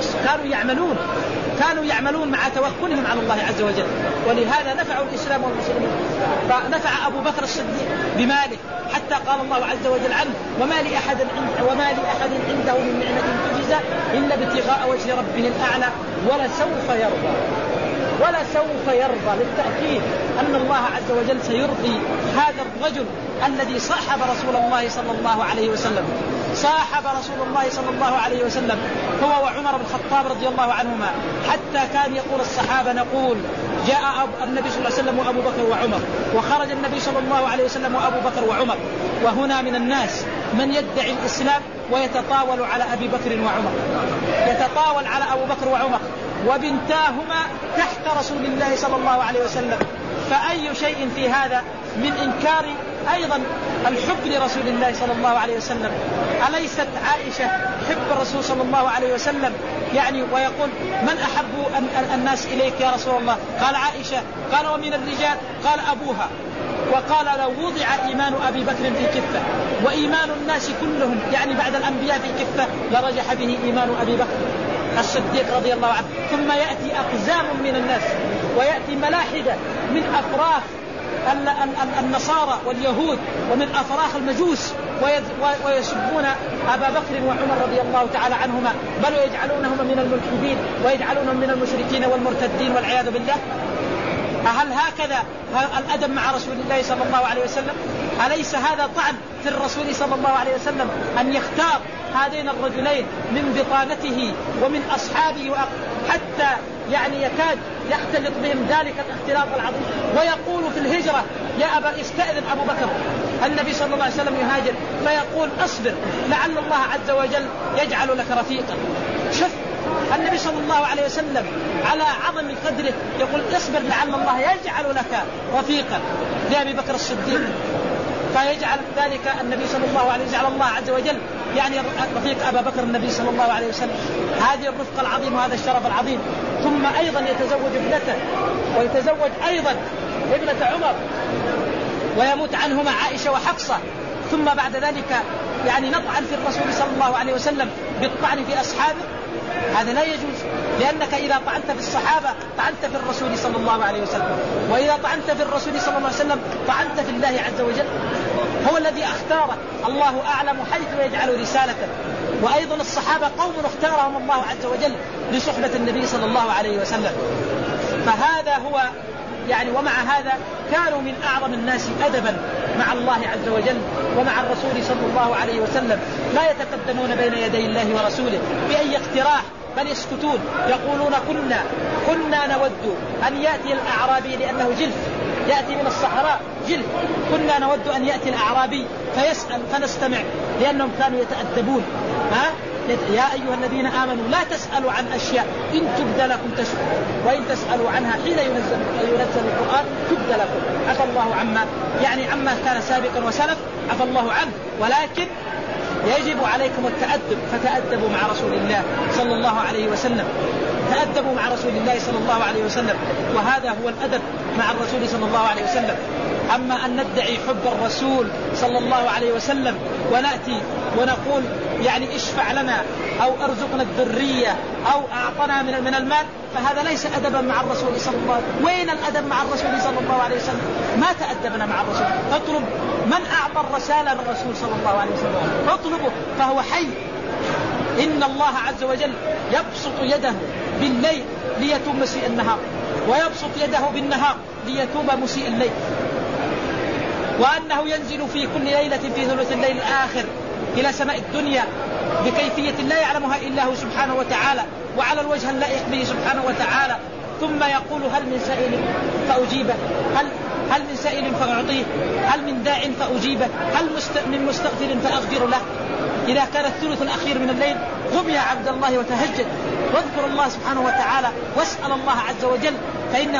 كانوا يعملون مع توكلهم على الله عز وجل، ولهذا نفعوا الإسلام والمسلمين. فنفع أبو بكر الصديق بماله حتى قال الله عز وجل عنه وما لأحد عنده من نعمة تجزى إلا ابتغاء وجه ربه الأعلى ولسوف يرضى للتأكيد أن الله عز وجل سيرضي هذا الرجل الذي صاحب رسول الله صلى الله عليه وسلم. صاحب رسول الله صلى الله عليه وسلم هو وعمر بن الخطاب رضي الله عنهما، حتى كان يقول الصحابة نقول جاء النبي صلى الله عليه وسلم وأبو بكر وعمر، وخرج النبي صلى الله عليه وسلم وأبو بكر وعمر، وهنا من الناس من يدعي الإسلام ويتطاول على أبي بكر وعمر، يتطاول على أبو بكر وعمر وبنتاهما تحت رسول الله صلى الله عليه وسلم. فأي شيء في هذا من إنكار أيضا الحب لرسول الله صلى الله عليه وسلم؟ أليست عائشة حب الرسول صلى الله عليه وسلم يعني ويقول من أحب الناس إليك يا رسول الله؟ قال عائشة. قال ومن الرجال؟ قال أبوها. وقال لو وضع إيمان أبي بكر في كفة وإيمان الناس كلهم يعني بعد الأنبياء في كفة لرجح به إيمان أبي بكر الصديق رضي الله عنه. ثم يأتي أقزام من الناس ويأتي ملاحدة من أفراخ النصارى واليهود ومن أفراخ المجوس ويسبون أبا بكر وعمر رضي الله تعالى عنهما، بل ويجعلونهما من الملحدين ويجعلونهم من المشركين والمرتدين والعياذ بالله. هل هكذا الأدب مع رسول الله صلى الله عليه وسلم؟ أليس هذا طعن في الرسول صلى الله عليه وسلم أن يختار هذين الرجلين من بطانته ومن أصحابه حتى يعني يكاد يختلط بهم ذلك الاختلاط العظيم؟ ويقول في الهجرة يا أبا استأذن أبو بكر، النبي صلى الله عليه وسلم يهاجر فيقول أصبر لعل الله عز وجل يجعل لك رفيقا. شوف النبي صلى الله عليه وسلم على عظم قدره يقول اصبر لعل الله يجعل لك رفيقا لأبي بكر الصديق، فيجعل ذلك النبي صلى الله عليه وسلم، يجعل الله عز وجل يعني رفيق أبا بكر النبي صلى الله عليه وسلم. هذه الرفقة العظيم وهذا الشرف العظيم. ثم أيضا يتزوج ابنته ويتزوج أيضا ابنة عمر ويموت عنهما عائشة وحفصة. ثم بعد ذلك يعني نطعن في الرسول صلى الله عليه وسلم بالطعن في أصحابه، هذا لا يجوز، لأنك إذا طعنت في الصحابة طعنت في الرسول صلى الله عليه وسلم، وإذا طعنت في الرسول صلى الله عليه وسلم طعنت في الله عز وجل. هو الذي اختاره، الله أعلم حيث يجعل رسالته. وأيضا الصحابة قوم اختارهم الله عز وجل لصحبة النبي صلى الله عليه وسلم. فهذا هو يعني ومع هذا كانوا من أعظم الناس أدبا مع الله عز وجل ومع الرسول صلى الله عليه وسلم، لا يتقدمون بين يدي الله ورسوله بأي اقتراح، بل يسكتون. يقولون كنا نود أن يأتي الأعرابي لأنه جلف، يأتي من الصحراء جلف، كنا نود أن يأتي الأعرابي فيسأل فنستمع، لأنهم كانوا يتأدبون. يا أيها الذين آمنوا لا تسألوا عن أشياء إن تبد لكم تسؤال، وإن تسألوا عنها حين ينزل القرآن تبد لكم. عفى الله عما كان سابقا وسلف، عفى الله عنه، ولكن يجب عليكم التأدب، فتأدبوا مع رسول الله صلى الله عليه وسلم، تأدبوا مع رسول الله صلى الله عليه وسلم، وهذا هو الأدب مع الرسول صلى الله عليه وسلم. أما أن ندعي حب الرسول صلى الله عليه وسلم ونأتي ونقول يعني اشفع لنا أو أرزقنا الذرية أو أعطنا من المال، فهذا ليس أدبا مع الرسول صلى الله عليه وسلم. وين الأدب مع الرسول صلى الله عليه وسلم؟ ما تأدبنا مع الرسول. اطلب من أعطى الرسالة للرسول صلى الله عليه وسلم، اطلبه فهو حي. إن الله عز وجل يبسط يده بالليل ليتوب مسيء النهار، ويبسط يده بالنهار ليتوب مسيء الليل، وأنه ينزل في كل ليلة في ثلث الليل الآخر إلى سماء الدنيا بكيفية لا يعلمها إلا هو سبحانه وتعالى، وعلى الوجه اللائق به سبحانه وتعالى، ثم يقول هل من سائل فأجيبه، هل من سائل فأعطيه، هل من داع فأجيبه، هل من مستغفر فأغفر له. إذا كان الثلث الأخير من الليل قم يا عبد الله وتهجد واذكر الله سبحانه وتعالى واسأل الله عز وجل، فإنه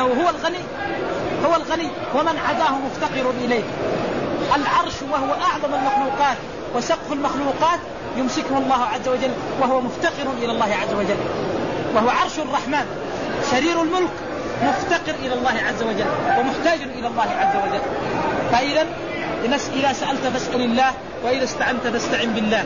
هو الغني ومن عداه مفتقر إليه. العرش وهو أعظم المخلوقات وسقف المخلوقات يمسكه الله عز وجل وهو مفتقر إلى الله عز وجل، وهو عرش الرحمن سرير الملك مفتقر إلى الله عز وجل ومحتاج إلى الله عز وجل. فإذا إذا سألت فاسأل الله، وإذا استعنت فاستعن بالله.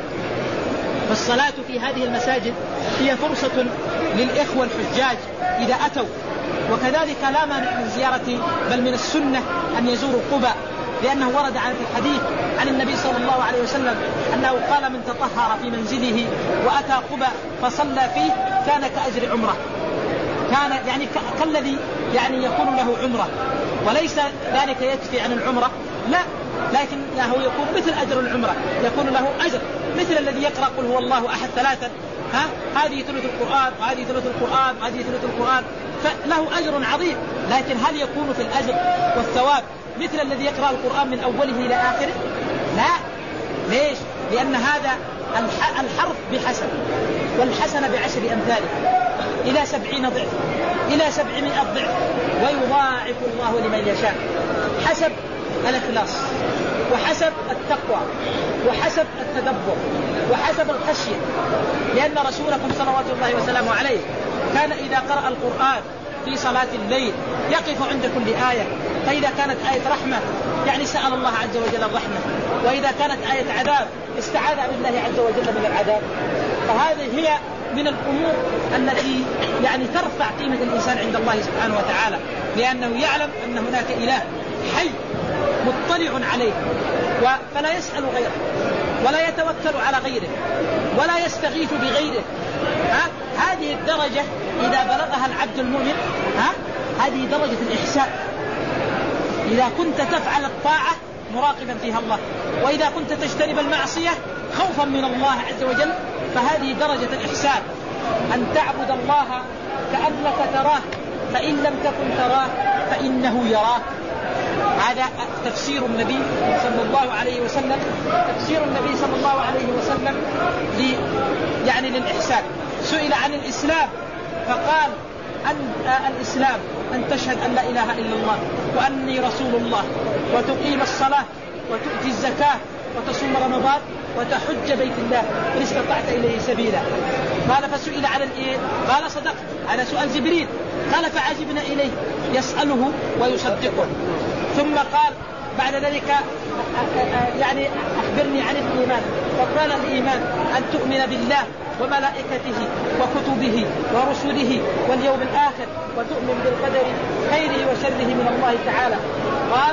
فالصلاة في هذه المساجد هي فرصة للإخوة الحجاج إذا أتوا، وكذلك لا مانع من زيارة، بل من السنة أن يزوروا قباء، لأنه ورد عن في الحديث عن النبي صلى الله عليه وسلم أنه قال من تطهر في منزله وأتى قباء فصلى فيه كان كأجر عمره، كان يعني كالذي يعني يكون له عمره، وليس ذلك يكفي عن العمرة، لا، لكنه يكون مثل أجر العمرة، يكون له أجر مثل الذي يقرأ قل هو الله أحد ثلاثا، هذه ثلث القرآن وهذه ثلث القرآن وهذه ثلث القرآن، فله أجر عظيم. لكن هل يكون في الأجر والثواب مثل الذي يقرأ القرآن من أوله إلى آخره؟ لا. ليش؟ لأن هذا الحرف بحسن، والحسن بعشر أمثاله إلى 70 ضعف إلى 700 ضعف، ويضاعف الله لمن يشاء حسب الإخلاص وحسب التقوى وحسب التدبر وحسب الخشية. لأن رسولكم صلوات الله وسلامه عليه كان إذا قرأ القرآن في صلاة الليل يقف عند كل آية، فإذا كانت آية رحمة يعني سأل الله عز وجل الرحمة، وإذا كانت آية عذاب استعاذ بالله عز وجل من العذاب. فهذه هي من الأمور التي يعني ترفع قيمة الإنسان عند الله سبحانه وتعالى، لأنه يعلم أن هناك إله حي مطلع عليه، فلا يسأل غيره ولا يتوكل على غيره ولا يستغيث بغيره. هذه الدرجة إذا بلغها العبد المؤمن هذه درجة الإحسان. إذا كنت تفعل الطاعة مراقبا فيها الله، وإذا كنت تجتنب المعصية خوفا من الله عز وجل، فهذه درجة الإحسان، أن تعبد الله كأنك تراه، فإن لم تكن تراه فإنه يراك. هذا تفسير النبي صلى الله عليه وسلم، تفسير النبي صلى الله عليه وسلم يعني للإحسان. سئل عن الإسلام فقال الإسلام أن تشهد أن لا إله إلا الله وأني رسول الله، وتقيم الصلاة وتؤتي الزكاة وتصوم رمضان وتحج بيت الله إن استطعت إليه سبيلا. قال فسئل عن الإيه؟ قال صدقت، على سؤال جبريل. قال فعجبنا إليه يسأله ويصدقه. ثم قال بعد ذلك يعني أخبرني عن الإيمان، فقال الإيمان أن تؤمن بالله وملائكته وكتبه ورسله واليوم الآخر وتؤمن بالقدر خيره وشره من الله تعالى. قال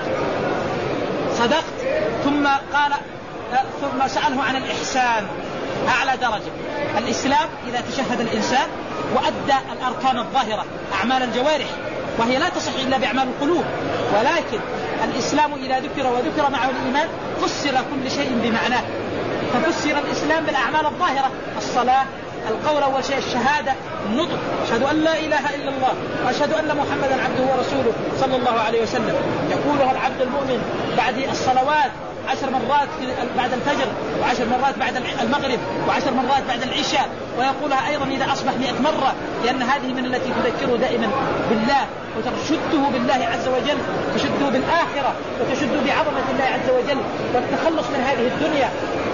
صدقت. ثم قال ثم سأله عن الإحسان، أعلى درجة الإسلام إذا تشهد الإنسان وأدى الأركان الظاهرة أعمال الجوارح وهي لا تصح إلا بأعمال القلوب. ولكن الإسلام إذا ذكر وذكر معه الإيمان فسر كل شيء بمعناه. ففسر الإسلام بالأعمال الظاهرة: الصلاة، القول أول شيء، الشهادة، النطق، أشهد أن لا إله إلا الله وأشهد أن محمدا عبده ورسوله صلى الله عليه وسلم. يقولها العبد المؤمن بعد الصلوات 10 مرات بعد الفجر، و10 مرات بعد المغرب، و10 مرات بعد العشاء، ويقولها أيضا إذا أصبح 100 مرة، لأن هذه من التي تذكره دائما بالله وتشده بالله عز وجل، تشده بالآخرة وتشده بعظمة الله عز وجل والتخلص من هذه الدنيا.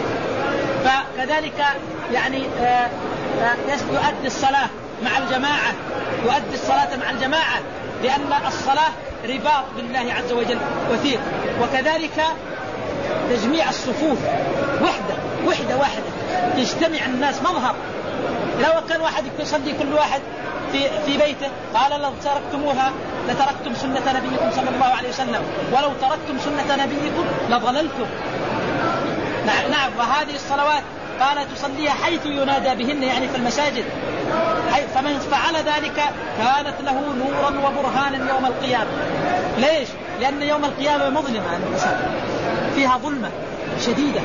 فكذلك يعني يؤدي الصلاة مع الجماعة، يؤدي الصلاة مع الجماعة، لأن الصلاة رباط بالله عز وجل وثيق. وكذلك تجميع الصفوف، وحدة يجتمع الناس مظهر. لو كان واحد يصلي كل واحد في بيته قال لو تركتموها لتركتم سنة نبيكم صلى الله عليه وسلم، ولو تركتم سنة نبيكم لضللتم. نعم. وهذه الصلوات قال تصليها حيث ينادى بهن، يعني في المساجد. فمن فعل ذلك كانت له نورا وبرهانا يوم القيامة. ليش؟ لأن يوم القيامة مظلمة، فيها ظلمة شديدة،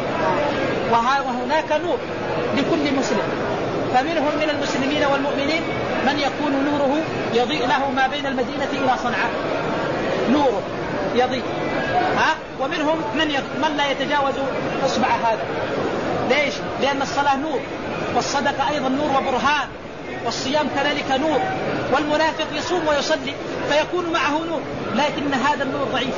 وهناك نور لكل مسلم. فمنهم من المسلمين والمؤمنين من يكون نوره يضيء له ما بين المدينة إلى صنعاء، نوره يضيء. ومنهم من لا يتجاوز إصبع هذا. ليش؟ لأن الصلاة نور، والصدقة أيضا نور وبرهان، والصيام كذلك نور. والمنافق يصوم ويصلي فيكون معه نور، لكن هذا النور ضعيف.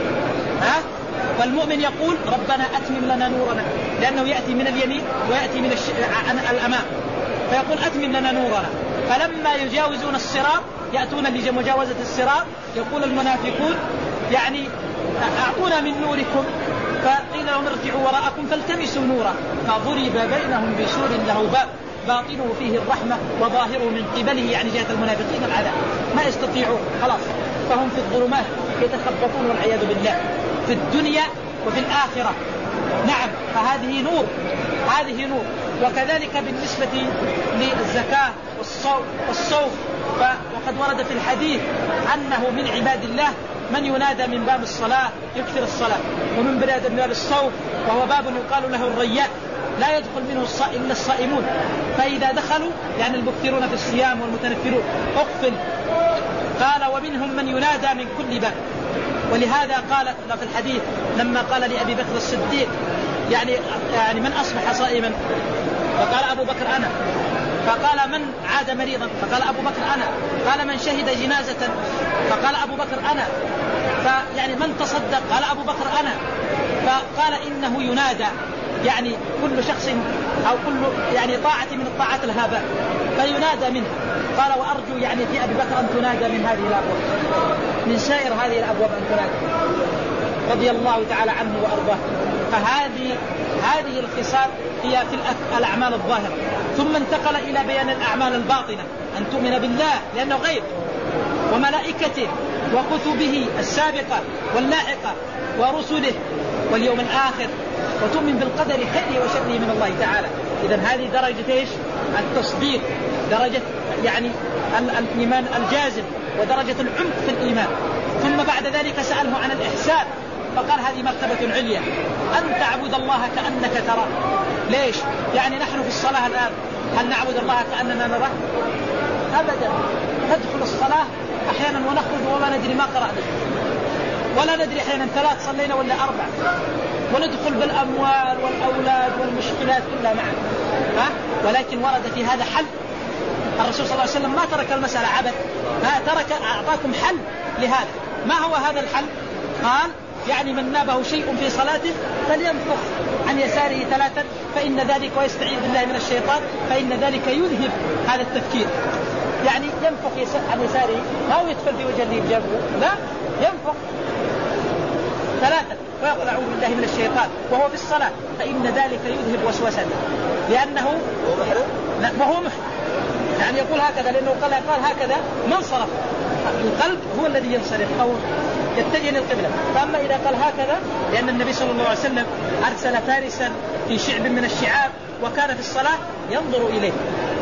والمؤمن يقول ربنا أتمم لنا نورنا، لأنه يأتي من اليمين ويأتي من الأمام، فيقول أتمم لنا نورنا. فلما يجاوزون الصراط، يأتون لمجاوزة الصراط، يقول المنافقون يعني أعطونا من نوركم، فقيل لهم ارجعوا وراءكم فالتمسوا نورا، فضرب بينهم بسور له باب باطنه فيه الرحمة وظاهره من قبله، يعني جهة المنافقين العذاب، ما يستطيعون خلاص، فهم في الظلمات يتخبطون والعياذ بالله في الدنيا وفي الآخرة. نعم. فهذه نور، هذه نور. وكذلك بالنسبة للزكاة والصوم، وقد ورد في الحديث أنه من عباد الله من ينادى من باب الصلاة يكثر الصلاة، ومن باب الصوم وهو باب يقال له الرياء لا يدخل منه إلا الصائمون، فإذا دخلوا يعني المكثرون في الصيام والمتنفلون أقفل. قال ومنهم من ينادى من كل باب. ولهذا قال في الحديث لما قال لأبي بكر الصديق يعني من أصبح صائما، فقال أبو بكر أنا. فقال من عاد مريضا، فقال أبو بكر أنا. قال من شهد جنازة، فقال أبو بكر أنا. فيعني من تصدق، قال أبو بكر أنا. فقال إنه ينادى يعني كل شخص أو كل يعني طاعة من الطاعات الهابة فينادى منه. قال وأرجو يعني في أبي بكر أن تنادى من هذه الأبواب، من سائر هذه الأبواب أن تنادى، رضي الله تعالى عنه وأرضاه. فهذه الخصال هي في الأعمال الظاهرة. ثم انتقل إلى بيان الأعمال الباطنة، أن تؤمن بالله لأنه غيب، وملائكته وكتبه السابقة واللاحقة ورسله واليوم الآخر، وتؤمن بالقدر خيره وشره من الله تعالى. إذن هذه درجة إيش؟ التصديق، درجة يعني الإيمان الجازم، ودرجة العمق في الإيمان. ثم بعد ذلك سأله عن الإحسان، فقال هذه مرتبة عليا، أن تعبد الله كأنك تراه. ليش؟ يعني نحن في الصلاة الآن هل نعبد الله كأننا نراه؟ أبدا. ندخل الصلاة أحيانا ونخرج وما ندري ما قرأنا، ولا ندري أحيانا 3 صلينا ولا 4، وندخل بالأموال والأولاد والمشكلات كلها معنا. ولكن ورد في هذا حل. الرسول صلى الله عليه وسلم ما ترك المسألة عبث، ما ترك، أعطاكم حل لهذا. ما هو هذا الحل؟ قال يعني من نابه شيء في صلاته فلينفخ عن يساره 3 فإن ذلك، ويستعيذ بالله من الشيطان فإن ذلك يذهب هذا التفكير. يعني ينفخ عن يساره، ما هو يتفل في وجه اللي يجابه، لا، ينفخ 3 ويقول أعوذ بالله من الشيطان وهو في الصلاة فإن ذلك يذهب وسوسته، لأنه وهو محرم. يعني يقول هكذا لأنه قال هكذا من صرف، القلب هو الذي ينصرف أو يتجه للقبلة. فأما إذا قال هكذا لأن النبي صلى الله عليه وسلم أرسل فارسا في شعب من الشعاب وكان في الصلاة ينظر إليه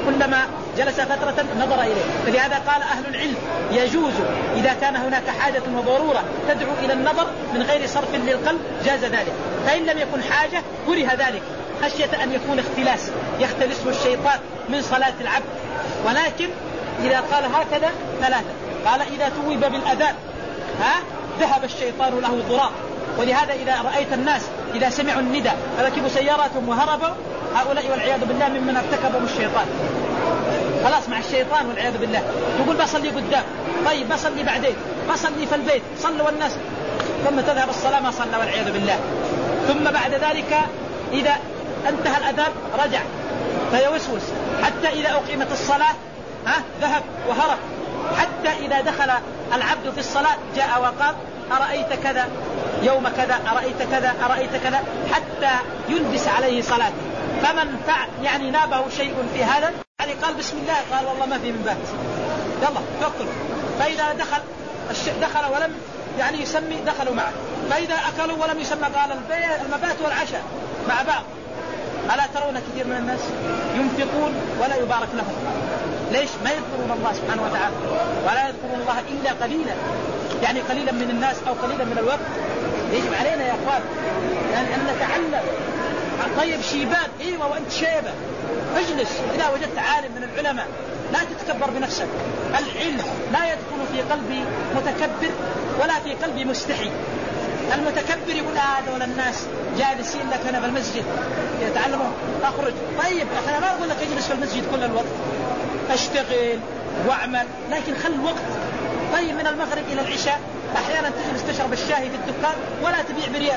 كلما جلس فترة نظر إليه. فلهذا قال أهل العلم يجوز إذا كان هناك حاجة وضرورة تدعو إلى النظر من غير صرف للقلب جاز ذلك، فإن لم يكن حاجة كره ذلك خشية أن يكون اختلاس يختلسه الشيطان من صلاة العبد. ولكن إذا قال هكذا ثلاثة، قال إذا توب بالأذان ذهب الشيطان له ضرار. ولهذا إذا رأيت الناس إذا سمعوا النداء فركبوا سياراتهم وهربوا، هؤلاء والعياذ بالله ممن ارتكبهم الشيطان، خلاص مع الشيطان والعياذ بالله. تقول بصلي قدام، طيب بصلي بعدين، بصلي في البيت، صلوا والناس، ثم تذهب الصلاة ما صلى والعياذ بالله. ثم بعد ذلك إذا انتهى الأذان رجع فيوسوس، حتى إذا أقيمت الصلاة ذهب وهرب، حتى إذا دخل العبد في الصلاة جاء وقال أرأيت كذا يوم كذا، أرأيت كذا، أرأيت كذا، حتى يلبس عليه صلاة. فمن يعني نابه شيء في هذا يعني قال بسم الله، قال والله ما في من بات، يلا توكل. فإذا دخل ولم يعني يسمي دخلوا معه، فإذا أكلوا ولم يسمى قال المبات والعشاء مع بعض. ألا ترون كثير من الناس ينفقون ولا يبارك لهم؟ ليش؟ ما يذكرون الله سبحانه وتعالى، ولا يذكرون الله إلا قليلا، يعني قليلا من الناس أو قليلا من الوقت. يجب علينا يا أخوان يعني أن نتعلم. طيب شيبان، ايوه وانت شيبة اجلس. اذا وجدت عالم من العلماء لا تتكبر بنفسك. العلم لا يدخل في قلب متكبر ولا في قلب مستحي. المتكبر يقول هذا ولا الناس جالسين لك هنا في المسجد يتعلمون، اخرج. طيب انا ما اقول لك اجلس في المسجد كل الوقت، اشتغل واعمل، لكن خل الوقت. طيب من المغرب الى العشاء احيانا تجلس تشرب الشاي في الدكان ولا تبيع بريال،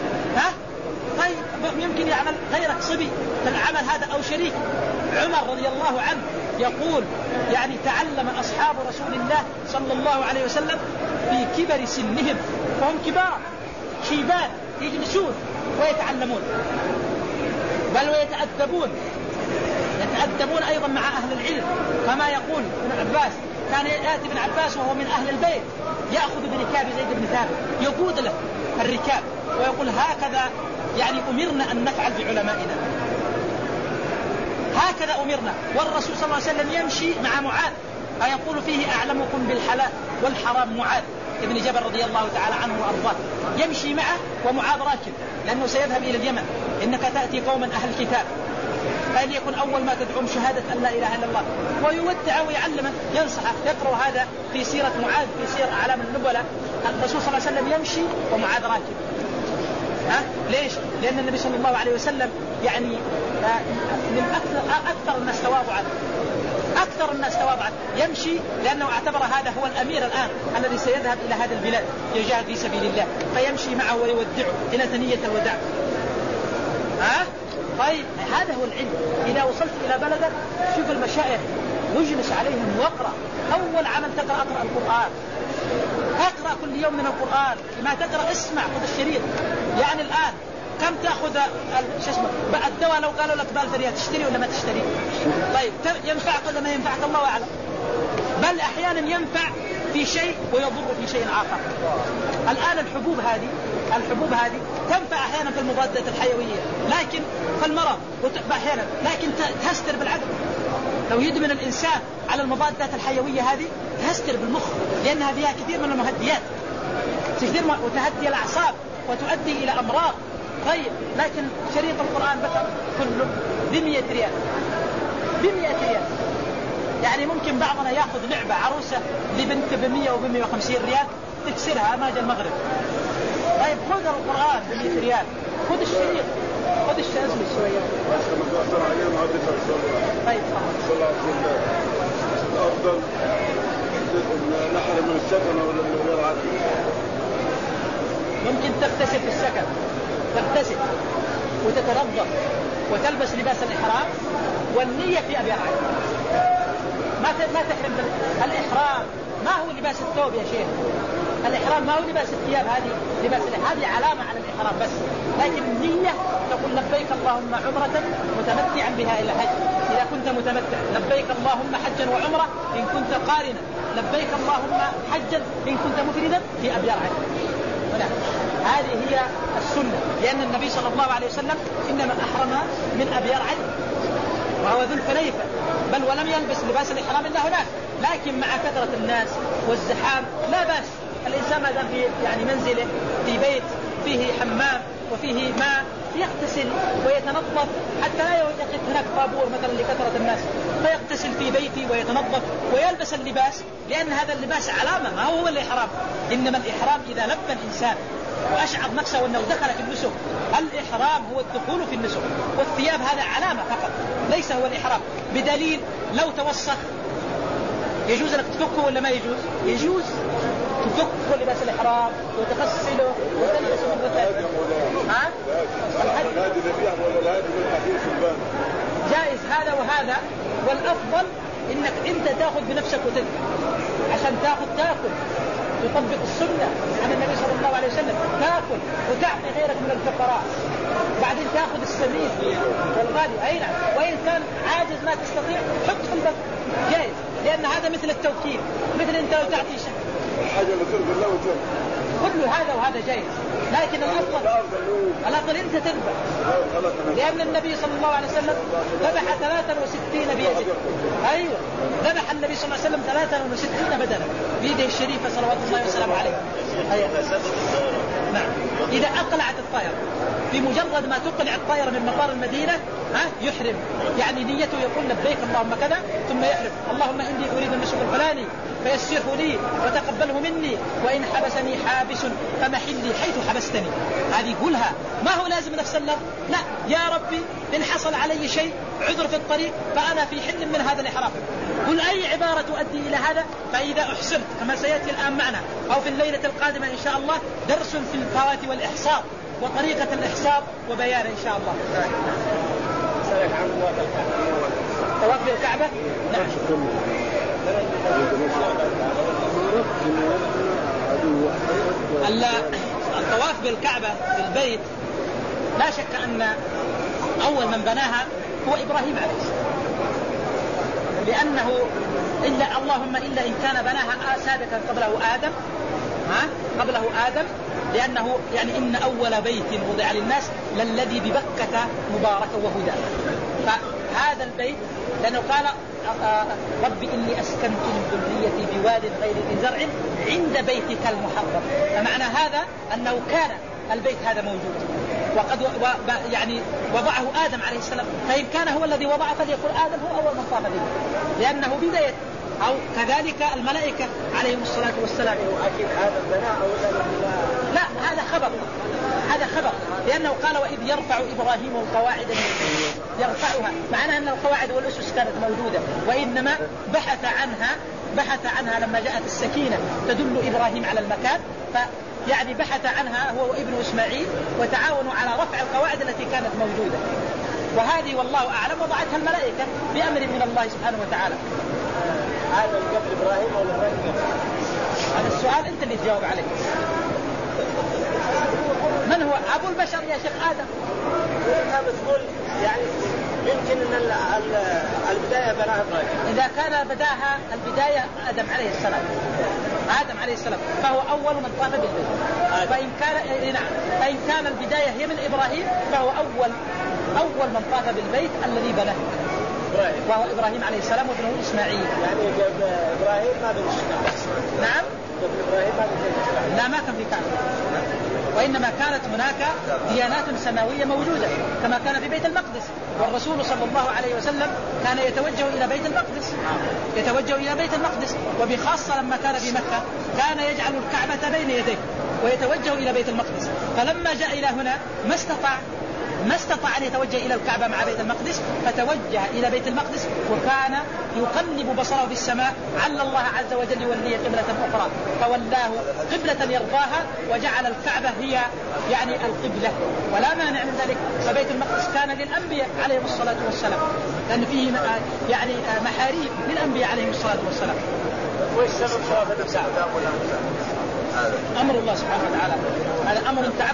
طيب يمكن يعمل غيرك صبي في العمل هذا أو شريك. عمر رضي الله عنه يقول يعني تعلم أصحاب رسول الله صلى الله عليه وسلم في كبر سنهم، فهم كبار شيبان يجلسون ويتعلمون بل ويتأدبون، يتأدبون أيضا مع أهل العلم. كما يقول ابن عباس كان يأتي ابن عباس وهو من أهل البيت يأخذ بركاب زيد بن ثابت يقود له الركاب ويقول هكذا يعني أمرنا أن نفعل بعلمائنا، هكذا أمرنا. والرسول صلى الله عليه وسلم يمشي مع معاذ فيقول فيه أعلمكم بالحلال والحرام معاذ ابن جبل رضي الله تعالى عنه وأرضاه، يمشي معه ومعاذ راكب لأنه سيذهب إلى اليمن. إنك تأتي قوما أهل الكتاب فليكن أول ما تدعوهم شهادة أن لا إله إلا الله، ويودع ويعلمه ينصحه. يقرأ هذا في سيرة معاذ في سير أعلام النبلاء. الرسول صلى الله عليه وسلم يمشي ومعاذ راكب. ليش؟ لأن النبي صلى الله عليه وسلم يعني من أكثر الناس تواضعا، أكثر الناس تواضعا يمشي، لأنه اعتبر هذا هو الأمير الآن الذي سيذهب إلى هذا البلاد يجاهد في سبيل الله، فيمشي معه ويودعه إلى ثنية الوداع. طيب هذا هو العلم. إذا وصلت إلى بلدك شوف المشايخ واجلس عليهم واقرأ. أول عمل تقرأ القرآن، اقرأ كل يوم من القرآن. ما تقرأ اسمع، خذ الشريط. يعني الآن كم تأخذ الدواء لو قالوا لك ب1000 ريال تشتري ولا ما تشتري؟ طيب ينفعك ولا ما ينفعك؟ الله أعلم. بل أحيانا ينفع في شيء ويضر في شيء آخر. الآن الحبوب هذه تنفع أحيانا في المضادات الحيوية، لكن في المرض أحيانا، لكن تهستر بالعقل. لو يدمن الإنسان على المضادات الحيوية هذه تهستر بالمخ، لأنها فيها كثير من المهدئات وتهدي الأعصاب وتؤدي إلى أمراض. طيب لكن شريط القرآن بس كله ب100 ريال، ب100 ريال. يعني ممكن بعضنا يأخذ لعبة عروسة لبنت ب100 وب150 ريال تكسرها ما جاء المغرب. طيب خذ القرآن ب100 ريال، خذ الشريط، خذ الشريط شوية. طيب أفضل نحن من السكن ولا من غير عادي؟ ممكن تغتسل في السكن، تغتسل وتتنظف وتلبس لباس الإحرام، والنية في أبي عاد ما تحرم. الإحرام ما هو لباس الثوب يا شيخ، الإحرام ما هو لباس الثياب، هذه علامة على الإحرام بس. لكن النية تقول لبيك اللهم عمرة متمتعا بها إلى حج إذا كنت متمتع، لبيك اللهم حجا وعمرة إن كنت قارنا، لبيك اللهم حجا إن كنت مفردا في أبيار عاد. هذه هي السنة، لأن النبي صلى الله عليه وسلم إنما أحرم من أبيار عاد. وهو ذو الحليفة، بل ولم يلبس لباس الإحرام إلا هناك. لكن مع كثرة الناس والزحام لا بأس الإنسان ما دام في يعني منزله في بيت فيه حمام وفيه ماء يغتسل ويتنظف، حتى لا يقف هناك طابور مثلا لكثرة الناس، فيغتسل في بيته ويتنظف ويلبس اللباس، لأن هذا اللباس علامة، ما هو الإحرام. إنما الإحرام إذا لبى الإنسان وأشعر نفسه أنه دخل في النسك. الإحرام هو الدخول في النسك، والثياب هذا علامة فقط ليس هو الإحرام. بدليل لو توسخ يجوز لك تفكه ولا ما يجوز؟ يجوز تفك لباس الإحرام وتغسله وتلبس مرة ثانية. جائز هذا وهذا، والأفضل إنك أنت تأخذ بنفسك وتذكر عشان تأكل تطبق السنة عن النبي صلى الله عليه وسلم، تأكل وتعطي غيرك من الفقراء، بعدين تأخذ السمين والغالي أين، وإن كان عاجز ما تستطيع حط في البر جائز، لأن هذا مثل التوكيل، مثل أنت لو تعطي شيء الحاجة اللي ترضي الله وترضي كل هذا وهذا جائز. لكن الأفضل أنت تذبح، لأن النبي صلى الله عليه وسلم ذبح 63 بيده. أيوة ذبح النبي صلى الله عليه وسلم 63 بدنا بيده الشريفة صلوات الله وسلامه عليه. أيوة. نعم. إذا أقلعت الطائرة، بمجرد ما تقلع الطائرة من مطار المدينة يحرم، يعني نيته يقول لبيك اللهم كذا ثم يحرم اللهم إني أريد النسك الفلاني فيسره لي وتقبله مني، وإن حبسني حابس فمحلي حيث حبستني. هذه قولها، ما هو لازم نفس اللفظ، لا يا ربي إن حصل علي شيء عذر في الطريق فأنا في حل من هذا الإحرام. قل أي عبارة تؤدي إلى هذا. فإذا أحسنت كما سيأتي الآن معنا أو في الليلة القادمة إن شاء الله درس في الفوات والإحصار وطريقة الإحصار وبيان إن شاء الله. طواف بالكعبة. نعم. الطواف بالكعبة بالبيت لا شك أن أول من بناها هو إبراهيم عليه السلام، لأنه إلا اللهم إلا إن كان بناها سابقا قبله آدم، لأنه يعني إن أول بيت وضع للناس للذي ببكة مباركا وهدى. فهذا البيت لأنه قال رب إني أسكنت من ذريتي بواد غير ذي زرع عند بيتك المحرم. فمعنى هذا أنه كان البيت هذا موجود، وقد يعني وضعه آدم عليه السلام، فإن كان هو الذي وضعه فليقول آدم هو أول من طاف به، لأنه بداية. أو كذلك الملائكة عليهم الصلاة والسلام. أكيد هذا البناء أو لا هذا خبر لأنه قال وإذ يرفع إبراهيم القواعد يرفعها، معناه أن القواعد والأسس كانت موجودة، وإنما بحث عنها لما جاءت السكينة تدل إبراهيم على المكان، يعني بحث عنها هو وابن إسماعيل وتعاونوا على رفع القواعد التي كانت موجودة. وهذه والله أعلم وضعتها الملائكة بأمر من الله سبحانه وتعالى. هذا قبل إبراهيم ولا إبراهيم؟ هذا السؤال أنت اللي تجاوب عليه. من هو أبو البشر يا شيخ آدم؟ بتقول يعني يمكن أن البداية بناها إبراهيم. إذا كان بداها البداية آدم عليه السلام فهو أول من طاف بالبيت. فإن كان البداية هي من إبراهيم فهو أول من طاف بالبيت الذي بناه وهو إبراهيم عليه السلام وابنه إسماعيل. يعني إبراهيم ما بالمشكلة. نعم. إبراهيم ما بالمشكلة. لا ما كان في كعبة، وإنما كانت هناك ديانات سماوية موجودة كما كان في بيت المقدس، والرسول صلى الله عليه وسلم كان يتوجه إلى بيت المقدس وبخاصة لما كان في مكة كان يجعل الكعبة بين يديه ويتوجه إلى بيت المقدس. فلما جاء إلى هنا ما استطاع أن يتوجه إلى الكعبة مع بيت المقدس، فتوجه إلى بيت المقدس وكان يقلب بصره في السماء عل الله عز وجل يولي قبلة أخرى، فولاه قبلة يرضاها وجعل الكعبة هي يعني القبلة، ولا مانع من ذلك. فبيت المقدس كان للأنبياء عليهم الصلاة والسلام، لأن فيه يعني محاريب للأنبياء عليهم الصلاة والسلام. وإيش سبب صلاة الكعبة؟ أمر الله سبحانه وتعالى، هذا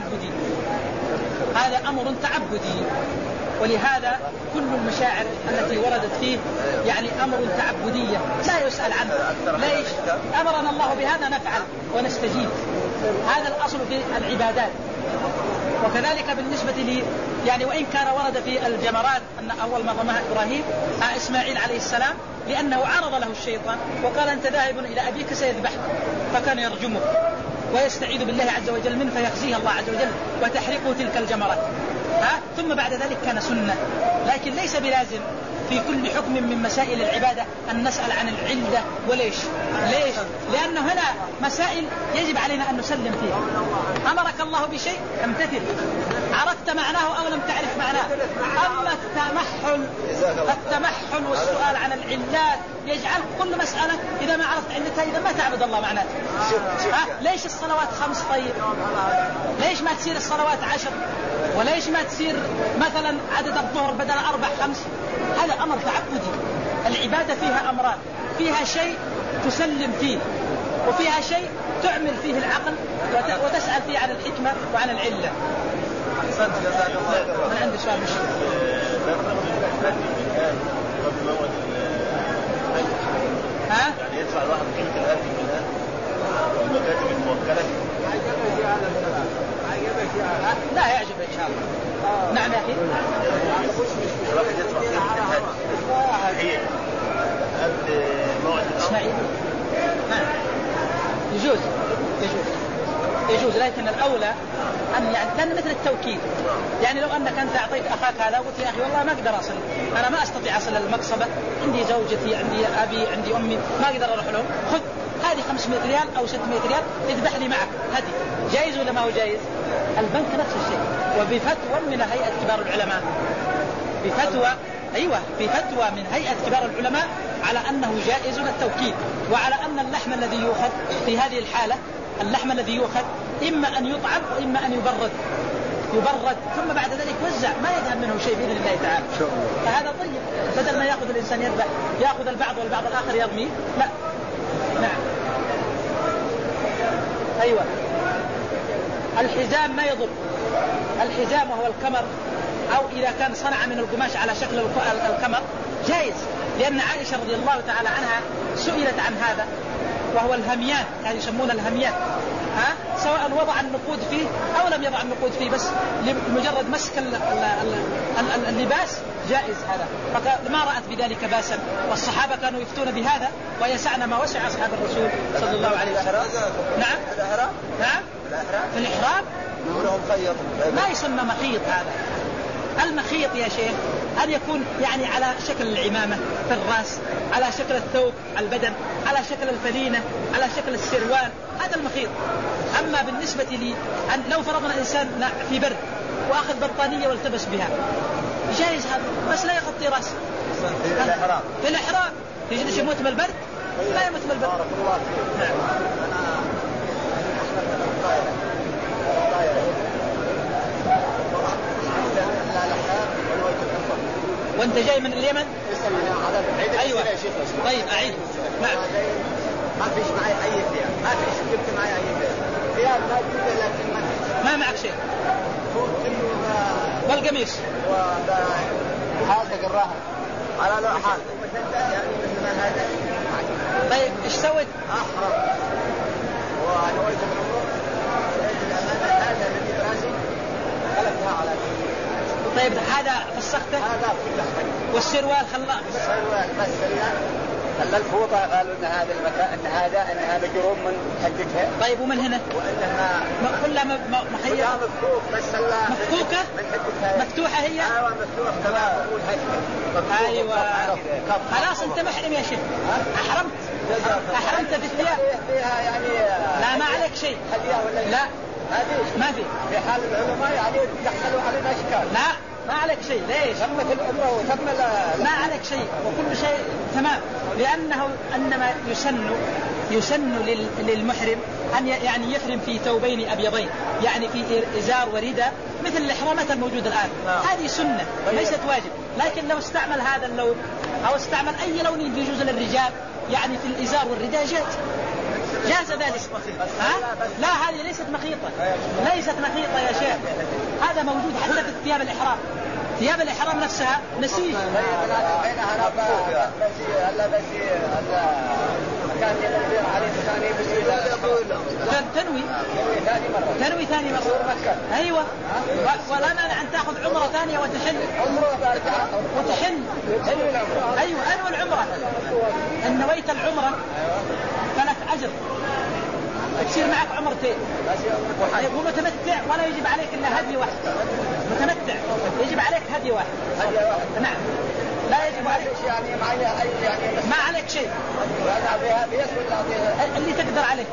أمر تعبدي، ولهذا كل المشاعر التي وردت فيه يعني أمر تعبدية لا يسأل عنه. ليش أمرنا الله بهذا نفعل ونستجيب، هذا الأصل في العبادات. وكذلك بالنسبة لي يعني وإن كان ورد في الجمرات أن أول ما رماها إبراهيم إسماعيل عليه السلام لأنه عرض له الشيطان وقال أنت ذاهب إلى أبيك سيذبحك، فكان يرجمه ويستعيذ بالله عز وجل منه فيخزيه الله عز وجل وتحرقه تلك الجمرات. ثم بعد ذلك كان سنة، لكن ليس بلازم في كل حكم من مسائل العبادة أن نسأل عن العلة. وليش؟ ليش؟ لأنه هنا مسائل يجب علينا أن نسلم فيها. أمرك الله بشيء امتثل، عرفت معناه أو لم تعرف معناه. أما التمحل والسؤال عن العلات يجعل كل مسألة إذا ما عرفت علتها إذا ما تعبد الله معناه. ليش الصلوات 5؟ طيب ليش ما تصير الصلوات 10؟ وليش ما تصير مثلا عدد الظهر بدل 4 5؟ هذا أمر تعبدي. العبادة فيها أمران، فيها شيء تسلم فيه وفيها شيء تعمل فيه العقل وتسأل فيه عن الحكمة وعن العلة. أحسنت جزاك الله خير. من عندي سؤال مش يعني يدفع الواحد قيمة الألف من الآن والمكاتب الموكلة. لا يعجب إن شاء الله. نعم يا أخي. الواحد يدفع قيمة الألف هي قبل موعد إسماعيل. يجوز لكن الأولى أن يعني كان مثل التوكيد. يعني لو أنك أنت أعطيت أخاك هذا وقلت يا أخي والله ما أقدر أصل، أنا ما أستطيع أصل المقصبة، عندي زوجتي عندي أبي عندي أمي ما أقدر أروح لهم، خذ هذه 500 ريال أو 600 ريال اذبح لي معك. هذه جائز ولا ما هو جائز؟ البنك نفس الشيء. وبفتوى من هيئة كبار العلماء، بفتوى من هيئة كبار العلماء على أنه جائز التوكيد، وعلى أن اللحم الذي يؤخذ في هذه الحالة اللحم الذي يؤخذ إما أن يطعم وإما أن يبرد ثم بعد ذلك يوزع ما يذهب منه شيء بإذن الله تعالى. فهذا طيب، بدل ما يأخذ الإنسان يذبح يأخذ البعض والبعض الآخر يرميه. لا. نعم. أيوة. الحزام ما يضر. الحزام وهو الكمر، أو إذا كان صنع من القماش على شكل الكمر جائز، لأن عائشة رضي الله تعالى عنها سئلت عن هذا وهو الهميان، يعني يسمون الهميان، سواء وضع النقود فيه أو لم يضع النقود فيه، بس لمجرد مسك اللباس جائز هذا، فما رأت بذلك باسا، والصحابة كانوا يفتون بهذا ويسعنا ما وسع أصحاب الرسول صلى الله عليه وسلم. نعم. نعم. في الإحرام ما يسمى مخيط. هذا المخيط يا شيخ أن يكون يعني على شكل العمامة في الرأس، على شكل الثوب على البدن، على شكل الفلينة، على شكل السروال، هذا المخيط. أما بالنسبة لي أن لو فرضنا إنسان في برد وأخذ بطانية والتبس بها جائز هذا، بس لا يغطي رأسه. في الإحرام يجلس يموت من البرد؟ لا يموت من البرد. وانت جاي من اليمن؟ ايوه. طيب اعيد. نعم. ما فيش معي اي ثياب، ما فيش جبت معي اي ثياب ما جبت، لكن ما معك شيء. والقميص وحالتك الراحة على لو حالتك يعني مثل ما هذا. طيب ايش سويت؟ احرم ونويت بالعمره هذا الذي براسي خلفتها على. طيب هذا فسخته؟ هذا كله. والسروال خلاه؟ السروال بس خلى الفوطة، قالوا ان هذا المكان ان هذا جروب من حقتها. طيب ومن هنا؟ وانها كلها محيطة مفتوح بس مفتوحة؟ مفتوحة هي؟ ايوه مفتوح كما تقول هيك. ايوه خلاص انت محرم يا شيخ. احرمت بالثياب فيها يعني. لا ما عليك شيء. لا ما في حال العلماء يعني دخلوا علينا اشكال. لا ما عليك شيء. ليش؟ تمت العمره وتم ما عليك شيء وكل شيء تمام، لأنه أنما يسن للمحرم أن يعني يحرم في ثوبين أبيضين، يعني في إزار ورداء مثل الإحرامات الموجودة الآن. هذه سنة ليست واجب، لكن لو استعمل هذا اللون أو استعمل أي لون يجوز للرجال يعني في الإزار والرداء جاز ذلك. لا هذه ليست مخيطة يا شيخ، هذا موجود حتى في ثياب الإحرام. ثياب الإحرام نفسها نسيج. كان يدير عليه ثاني تنوي ثاني مرة. أيوة. ولا مانع أن تأخذ عمرة ثانية وتحل. أيوة أنوي العمرة. إن نويت العمرة فلك أجر، تصير معك عمرتين. ومتمتع ولا يجب عليك إلا هدي واحد. متمتع يجب عليك هدي واحد. نعم. لا يجب عليك يعني ما عليك شيء. اللي تقدر عليه.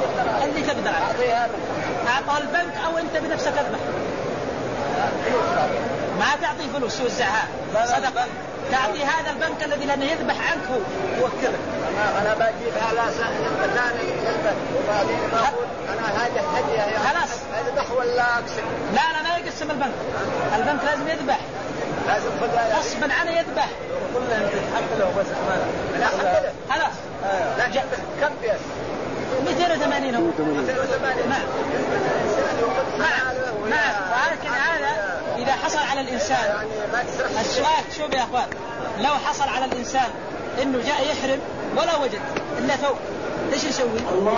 أعطاه البنك أو أنت بنفسك اذبح. ما تعطي فلوس توزعها صدقة، تعطي هذا البنك الذي لن يذبح عنك هو كذا. أنا بجيبها لا ثاني وبعدين بقول أنا هذا هدية خلاص أذبح ولا أقسم. لا ما يقسم البنك لازم يذبح، لازم غصبا عنه يذبح. كلها تتحمل له بس لا خلاص. لا كم بيس 280 هو. 280. نعم. ولكن هذا إذا حصل على الإنسان السؤال شوف يا أخوان، لو حصل على الإنسان إنه جاء يحرم ولا وجد إلا ثوب إيش يسوي؟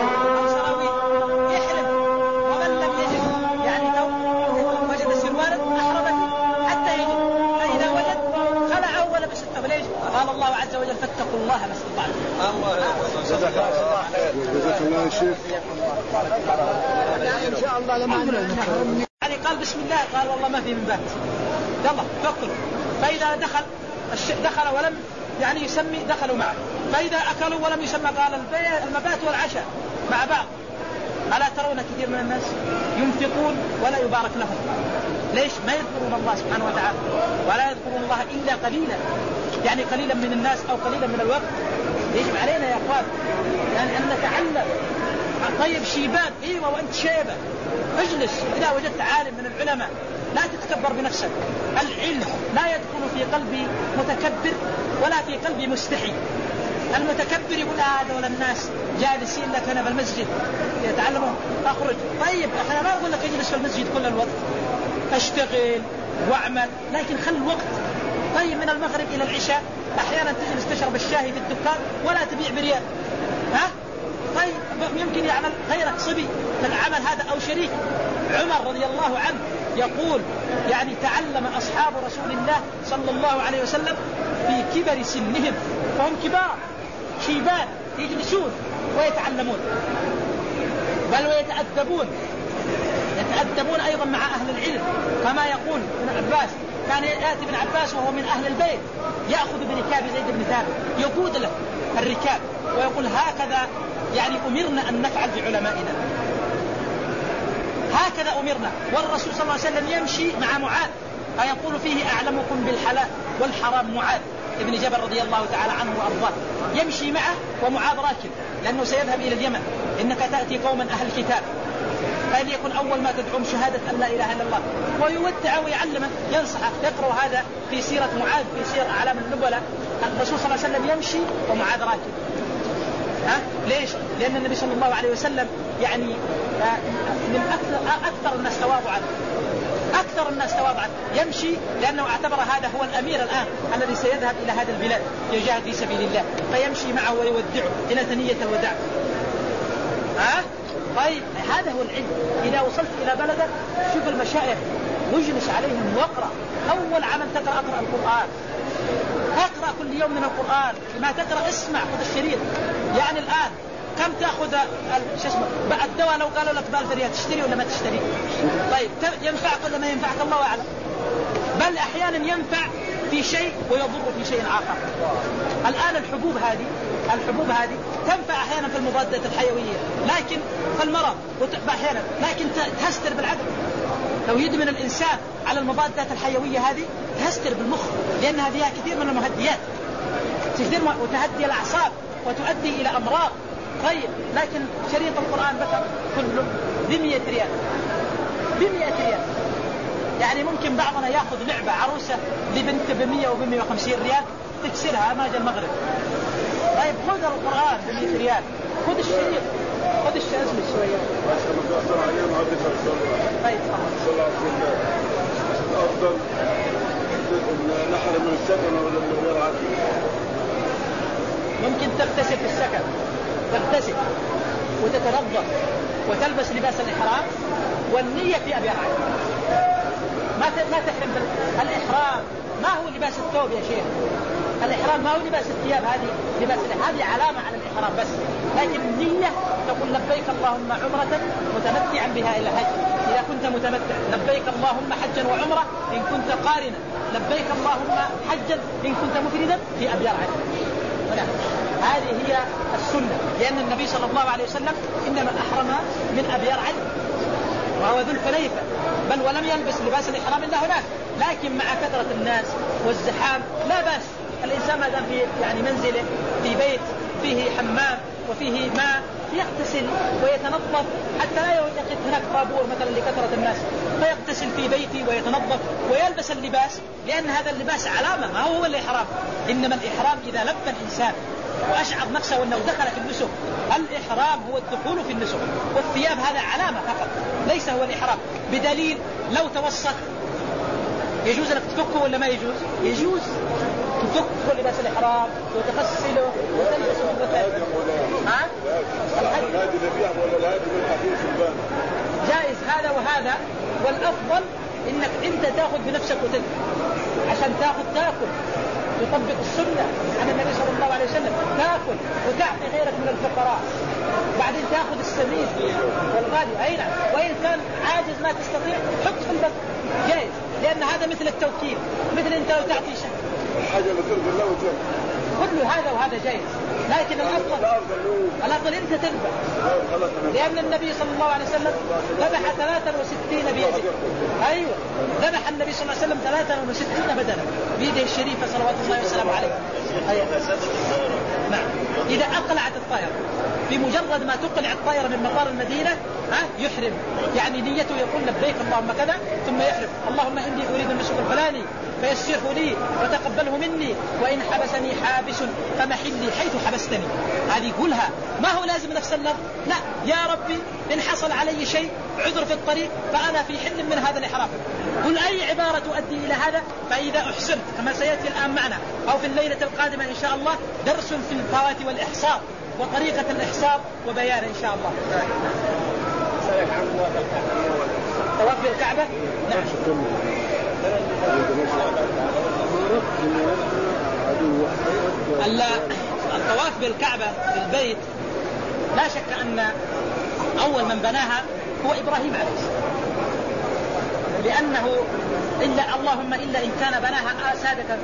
يحرم. ومن لم يجد يعني لو وجد سروالا أحرمته حتى يجد، فإذا وجد خلعه ولا بس. ليش؟ قال الله عز وجل فاتقوا الله ما استطعتم. جزاك الله شيخ. إن شاء الله لما يعني قال بسم الله، قال والله ما في من بات، يلا فكر. فإذا دخل ولم يعني يسمي دخلوا معه، فإذا أكلوا ولم يسمى قال المبات والعشاء مع بعض. ألا ترون كثير من الناس ينفقون ولا يبارك لهم؟ ليش؟ ما يذكرون الله سبحانه وتعالى، ولا يذكرون الله إلا قليلا، يعني قليلا من الناس أو قليلا من الوقت. يجب علينا يا أخوان يعني أن نتعلم. طيب شيبان، ايوه وانت شيبه اجلس. اذا وجدت عالم من العلماء لا تتكبر بنفسك. العلم لا يدخل في قلبي متكبر ولا في قلبي مستحي. المتكبر يقول هذول الناس جالسين لك هنا بالمسجد يتعلمون اخرج. طيب انا ما اقول لك اجلس في المسجد كل الوقت، اشتغل واعمل، لكن خل الوقت. طيب من المغرب الى العشاء احيانا تجلس تشرب الشاي في الدكان ولا تبيع بريال. طيب يمكن يعمل غيرك صبي في العمل هذا أو شريك. عمر رضي الله عنه يقول يعني تعلم أصحاب رسول الله صلى الله عليه وسلم في كبر سنهم، فهم كبار شيبان يجلسون ويتعلمون بل ويتأدبون أيضا مع أهل العلم. كما يقول ابن عباس كان يأتي ابن عباس وهو من أهل البيت يأخذ بركاب زيد بن ثابت يقود له الركاب ويقول هكذا يعني أمرنا أن نفعل بعلمائنا، هكذا أمرنا. والرسول صلى الله عليه وسلم يمشي مع معاذ فيقول فيه أعلمكم بالحلال والحرام معاذ ابن جبل رضي الله تعالى عنه وأرضاه، يمشي معه ومعاذ راكب لأنه سيذهب إلى اليمن. إنك تأتي قوما أهل الكتاب فليكن أول ما تدعوم شهادة أن لا إله إلا الله، ويودع ويعلمه ينصحه. يقرأ هذا في سيرة معاذ في سير أعلام النبلاء. الرسول صلى الله عليه وسلم يمشي ومعاذ راكب. ليش؟ لأن النبي صلى الله عليه وسلم يعني من أكثر الناس تواضعا يمشي، لأنه اعتبر هذا هو الأمير الآن الذي سيذهب إلى هذا البلاد يجاهد في سبيل الله، فيمشي معه ويودعه إلى ثنية الوداع. طيب هذا هو العلم. إذا وصلت إلى بلدك شوف المشايخ واجلس عليهم واقرأ. أول عمل اقرأ القرآن، اقرأ كل يوم من القرآن. ما تقرأ اسمع، خذ الشريط. يعني الآن كم تأخذ الدواء لو قالوا لك ب1000 ريال تشتري ولا ما تشتري؟ طيب ينفعك ولا ما ينفعك؟ الله أعلم. بل أحيانا ينفع في شيء ويضر في شيء آخر. الآن الحبوب هذه تنفع أحيانا في المضادات الحيوية، لكن في المرض أحيانا، لكن تهستر بالعدل. لو يدمن الإنسان على المضادات الحيوية هذه تهستر بالمخ، لأنها فيها كثير من المهدئات وتهدي الأعصاب وتؤدي إلى أمراض. طيب لكن شريط القرآن بكر كله ب100 ريال. يعني ممكن بعضنا يأخذ لعبة عروسة لبنت ب100 و150 ريال تكسرها ما جاء المغرب. طيب خذ القرآن ب100 ريال، خذ الشريط، خذ الشريط شوية. طيب أفضل نحرم من السكن ولا من غير عادي؟ ممكن تغتسل في السكن، تغتسل وتتنظف وتلبس لباس الإحرام والنية في أبيار عين، ما تحرم الإحرام. ما هو لباس الثوب يا شيخ؟ الإحرام ما هو لباس الثياب، هذه علامة على الإحرام بس. لكن النية تقول لبيك اللهم عمرة متمتعا بها إلى حج إذا كنت متمتع، لبيك اللهم حجا وعمرة إن كنت قارنا، لبيك اللهم حجا إن كنت مفردا في أبيار عين. هذه هي السنة، لأن النبي صلى الله عليه وسلم إنما أحرم من أبيار عين وهو ذو الحليفة، بل ولم يلبس لباس الإحرام إلا هناك. لكن مع كثرة الناس والزحام لا بأس الإنسان ما دام في يعني منزله في بيت فيه حمام وفيه ماء يغتسل ويتنظف، حتى لا يقف هناك طابور مثلا لكثرة الناس، فيغتسل في بيته ويتنظف ويلبس اللباس، لأن هذا اللباس علامة ما هو الإحرام. إنما الإحرام إذا لبى الإنسان وأشعر نفسه أنه دخل في النسك. الإحرام هو الدخول في النسك، والثياب هذا علامة فقط ليس هو الإحرام. بدليل لو توسط يجوز لك تفكه ولا ما يجوز؟ يجوز تفك لباس الإحرام وتغسله وتلبس جائز هذا وهذا. والأفضل إنك أنت تأخذ بنفسك وتدفع عشان تأكل تطبق السنة عن النبي صلى الله عليه وسلم، تأكل وتعطي غيرك من الفقراء، بعدين تأخذ السمين والغالي أين، وإن كان عاجز ما تستطيع حط في البر جائز، لأن هذا مثل التوكيل، مثل أنت لو تعطي شيء كل هذا وهذا جائز. لكن الأفضل أنت تذبح، لأن النبي صلى الله عليه وسلم ذبح 63 بيده. أيوة ذبح النبي صلى الله عليه وسلم 63 بدنا بيده الشريفة صلوات الله وسلامه عليه. أيوة. نعم. إذا أقلعت الطائرة، بمجرد ما تقلع الطائرة من مطار المدينة يحرم، يعني نيته يقول لبيك اللهم كذا ثم يحرم اللهم إني أريد النسك الفلاني فيسره لي وتقبله مني، وإن حبسني حابس فمحلي حيث حبستني. هذه يقولها، ما هو لازم نفس اللفظ، لا يا ربي إن حصل علي شيء عذر في الطريق فأنا في حل من هذا الإحرام. قل أي عبارة تؤدي إلى هذا. فإذا أحسنت كما سيأتي الآن معنا أو في الليلة القادمة إن شاء الله درس في الفوات والإحصار وطريقة الإحصار وبيان إن شاء الله. طواف بالكعبة. نعم. الطواف بالكعبة بالبيت لا شك أن أول من بناها هو إبراهيم عليه السلام، لأنه إلا اللهم إلا إن كان بناها سابقا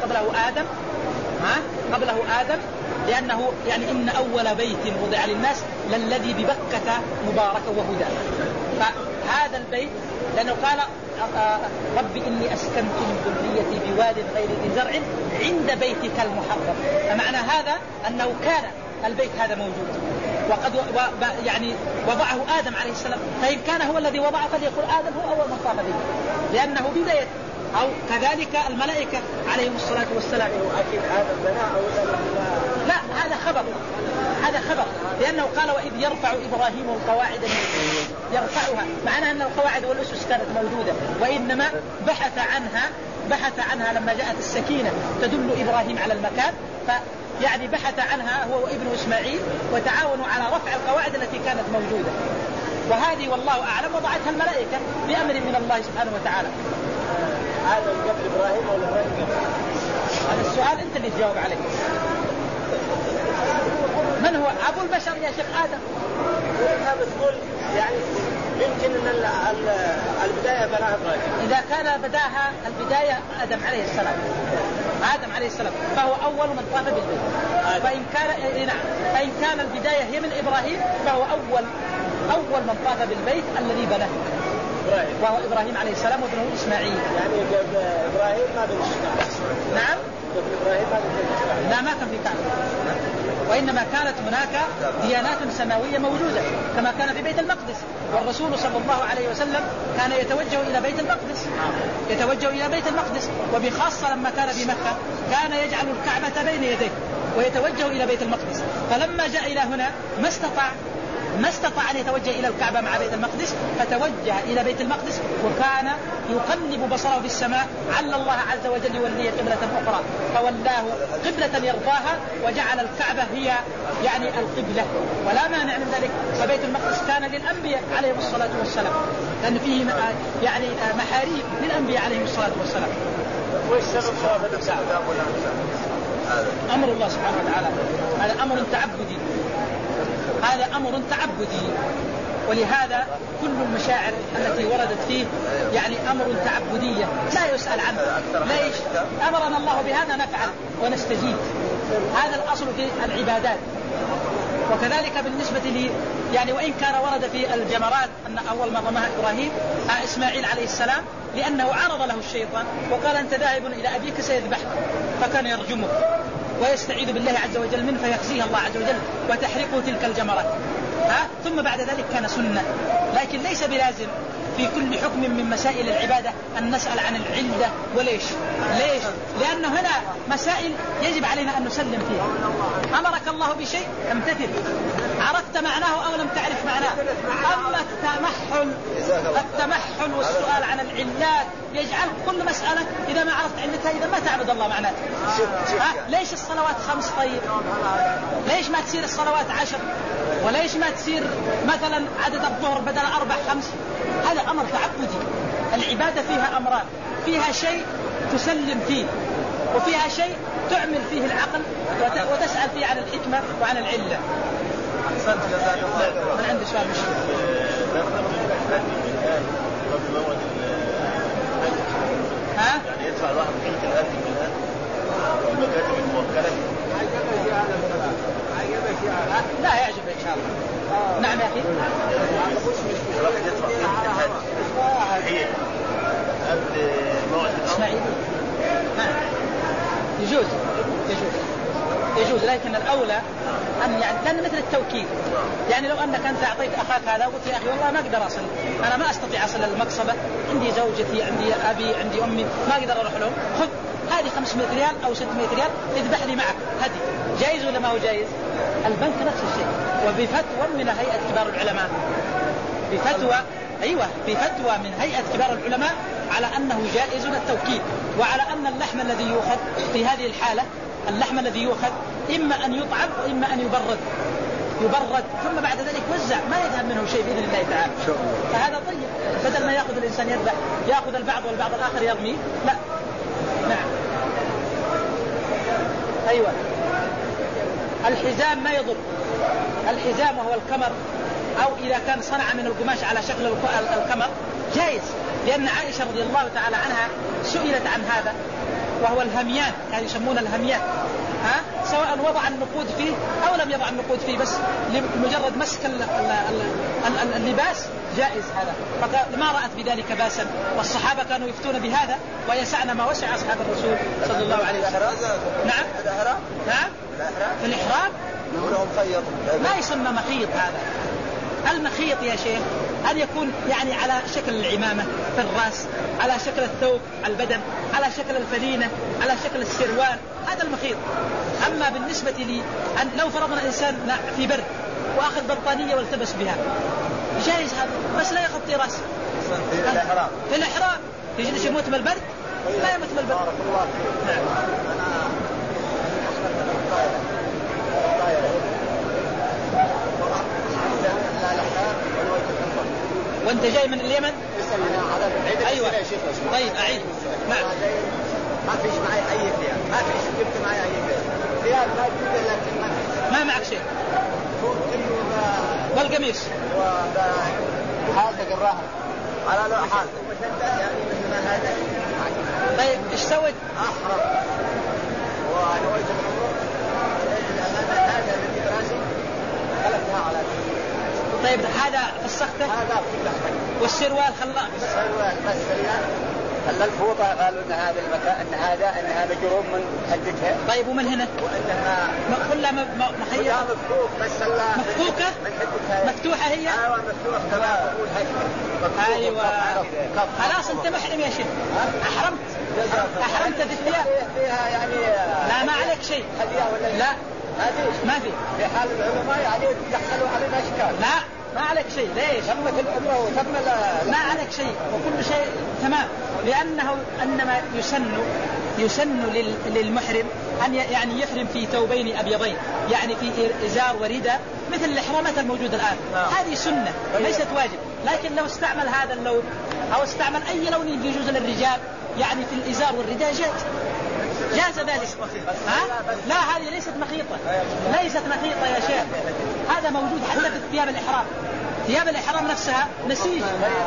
قبله آدم، لأنه يعني إن أول بيت وضع للناس للذي ببكة مباركة وهدى. فهذا البيت لأنه قال ربي إني أسكنت من ذريتي بواد غير ذي زرع عند بيتك المحرم. فمعنى هذا أنه كان البيت هذا موجود وقد يعني وضعه آدم عليه السلام، فإن كان هو الذي وضعه فليقول آدم هو أول من طاف به لأنه بداية، أو كذلك الملائكة عليهم الصلاة والسلام. أكيد هذا البناء أو لا هذا خبر لأنه قال وإذ يرفع إبراهيم القواعد يرفعها، معناه أن القواعد والأسس كانت موجودة، وإنما بحث عنها لما جاءت السكينة تدل إبراهيم على المكان، يعني بحث عنها هو وابن إسماعيل وتعاونوا على رفع القواعد التي كانت موجودة. وهذه والله أعلم وضعتها الملائكة بأمر من الله سبحانه وتعالى. هذا قبل إبراهيم ولا إبراهيم قبل؟ هذا السؤال أنت اللي تجاوب عليه. من هو أبو البشر يا شيخ آدم؟ بتقول يعني يمكن أن البداية بناها إبراهيم. إذا كان بداها البداية آدم عليه السلام فهو أول من طاف بالبيت. فإن كان البداية هي من إبراهيم فهو أول من طاف بالبيت الذي بناه وهو إبراهيم عليه السلام وابنه إسماعيل. يعني إبراهيم ما بالشكاة. نعم. لا ما كان في كعبة، وإنما كانت هناك ديانات سماوية موجودة كما كان في بيت المقدس، والرسول صلى الله عليه وسلم كان يتوجه إلى بيت المقدس وبخاصة لما كان في مكة كان يجعل الكعبة بين يديه ويتوجه إلى بيت المقدس. فلما جاء إلى هنا ما ما استطاع أن يتوجه إلى الكعبة مع بيت المقدس فتوجه إلى بيت المقدس وكان يقلب بصره في السماء عل الله عز وجل يولي قبلة أخرى فولاه قبلة يرضاها وجعل الكعبة هي يعني القبلة ولا مانع من ذلك. فبيت المقدس كان للأنبياء عليهم الصلاة والسلام لأن فيه يعني محاريب للأنبياء عليهم الصلاة والسلام. أمر الله سبحانه وتعالى هذا أمر تعبدي هذا أمر تعبدي ولهذا كل المشاعر التي وردت فيه يعني أمر تعبدية لا يسأل عنه. ليش أمرنا الله بهذا نفعل ونستجيب. هذا الأصل في العبادات. وكذلك بالنسبة لي يعني وإن كان ورد في الجمرات أن أول ما رماها إبراهيم إسماعيل عليه السلام لأنه عرض له الشيطان وقال أنت ذاهب إلى أبيك سيذبحك فكان يرجمه ويستعيذ بالله عز وجل منه فيخزيه الله عز وجل وتحرقه تلك الجمرات. ثم بعد ذلك كان سنة لكن ليس بلازم في كل حكم من مسائل العبادة أن نسأل عن العلة. وليش؟ ليش؟ لأنه هنا مسائل يجب علينا أن نسلم فيها. أمرك الله بشيء امتثل عرفت معناه أو لم تعرف معناه. أما التمحل والسؤال عن العلات يجعل كل مسألة إذا ما عرفت علتها إذا ما تعبد الله معناه. ليش الصلوات 5 طيب؟ ليش ما تصير الصلوات 10؟ وليش ما تصير مثلا عدد الظهر بدل 4 5؟ هذا أمر تعبدي. العبادة فيها أمران فيها شيء تسلم فيه وفيها شيء تعمل فيه العقل وتسأل فيه عن الحكمة وعن العلة. أحسنت جزاك الله خير. من عندي سؤال مشكلة. يعني يدفع الواحد قيمة الألف من الآن والمكاتب الموكلة لا يعجب إن شاء الله. نعم يا أخي. الواحد يدفع قيمة الهاتف هي قبل موعد إسماعيل. يجوز لكن الأولى أن يعني لأن مثل التوكيل يعني لو أنك أنت أعطيت أخاك هذا وقلت يا أخي والله ما أقدر أصل أنا ما أستطيع أصل المقصبة عندي زوجتي عندي أبي عندي أمي ما أقدر أروح لهم خذ هذه 500 ريال أو 600 ريال اذبح لي معك هدي. جائز ولا ما هو جائز؟ البنك نفس الشيء وبفتوى من هيئة كبار العلماء بفتوى من هيئة كبار العلماء على أنه جائز التوكيل وعلى أن اللحم الذي يؤخذ في هذه الحالة اللحم الذي يؤخذ إما أن يطعم وإما أن يبرد ثم بعد ذلك يوزع ما يذهب منه شيء بإذن الله تعالى. فهذا طيب بدل ما يأخذ الإنسان يذبح يأخذ البعض والبعض الآخر يرميه لا. نعم أيوة. الحزام ما يضر. الحزام وهو الكمر أو إذا كان صنع من القماش على شكل الكمر جائز لأن عائشة رضي الله تعالى عنها سئلت عن هذا وهو الهميان يعني يسمون الهميان سواء وضع النقود فيه أو لم يضع النقود فيه بس لمجرد مسك اللباس جائز هذا. فما رأت بذلك باسا والصحابة كانوا يفتون بهذا ويسعنا ما وسع أصحاب الرسول صلى الله عليه وسلم. نعم في الإحرام ما يسمى مخيط. هذا المخيط يا شيخ أن يكون يعني على شكل العمامة في الرأس على شكل الثوب على البدن على شكل الفلينة على شكل السروال هذا المخيط. أما بالنسبة لي أن لو فرضنا إنسان في برد وأخذ بطانية والتبس بها جائز هذا بس لا يغطي رأسه. في الإحرام يموت من البرد لا يموت من البرد. نعم. وانت جاي من اليمن؟ ايوه طيب اعيد. نعم ما فيش معي اي ريال ما فيش جبت معي اي ريال ما جبت لكن ما معك شيء والقميص حالتك الراحة على لو حالتك يعني مثل هذا. طيب ايش سويت؟ احرم ونويت العمره هذا الذي براسي خلفتها على طيب هذا فسخته؟ هذا كله. والسروال خلاه؟ السروال بس خلى الفوطة قالوا ان هذا المكان ان هذا جروب من حدتها. طيب ومن هنا؟ وانها كلها محيطة مفكوك بس مفكوكة؟ مفتوحة هي؟ ايوه مفتوح كما تقول هيك. ايوه خلاص انت محرم يا شيخ. احرمت بالثياب فيها يعني لا ما عليك شيء. هدية ولا لا ما في في حال العلماء يعني يدخلوا علينا اشكال. لا ما عليك شيء. ليش؟ تمت العمره وتم ما عليك شيء وكل شيء تمام، لأنه أنما يسن للمحرم أن يعني يحرم في ثوبين أبيضين، يعني في إزار ورداء مثل الإحرامات الموجودة الآن. هذه سنة ليست واجب، لكن لو استعمل هذا اللون أو استعمل أي لون يجوز للرجال يعني في الإزار والرداء جاز ذلك. لا هذه ليست مخيطة يا شيخ، هذا موجود حتى في ثياب الإحرام. ثياب الإحرام نفسها نسيج.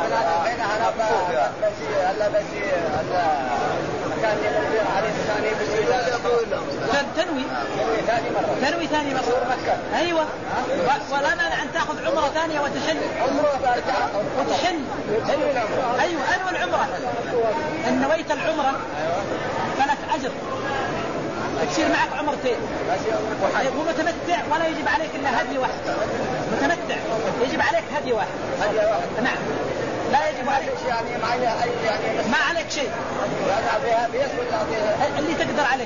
تنوي ثاني مرة. أيوة. ولا مانع أن تأخذ عمرة ثانية وتحل. أيوة أنوي العمرة. إن نويت العمرة فلك أجر، تصير معك عمرتين. ومتمتع ولا يجب عليك إلا هدي واحد. متمتع يجب عليك هدي واحد. نعم لا يجب عليك يعني ما عليك شيء. اللي تقدر عليه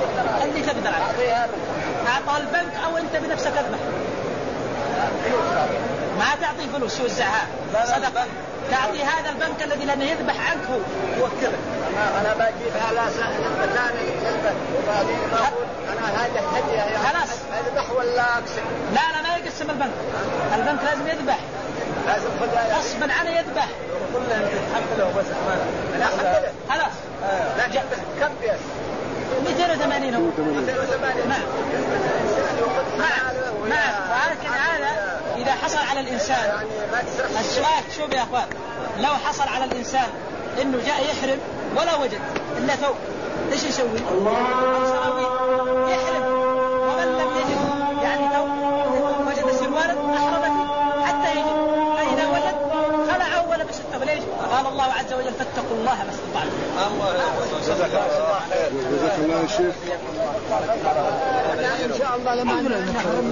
أعطى البنك أو أنت بنفسك اذبح. ما تعطي فلوس يوزعها صدقة، تعطي هذا البنك الذي لن يذبح عنك هو يوكلك. أنا بجيبها على المكان وبعدين أقول أنا هذا هدية خلاص أذبح ولا أقسم. لا ما يقسم البنك لازم يذبح، لازم غصبا عنه يذبح. كلها تتحمل له بس أنا أحمله خلاص. لا جاب كم بيس 280 هو. 280 نعم. ولكن هذا إذا حصل على الإنسان السؤال شوف يا أخوان، لو حصل على الإنسان إنه جاء يحرم ولا وجد إلا ثوب إيش يسوي؟ يحرم. ومن لم يجد يعني لو وجد سروالا أحرمته حتى يجد، فإذا وجد خلعه ولا بسته. ليش؟ قال الله عز وجل فاتقوا الله ما استطعتم. جزاك الله خير. إن شاء الله لما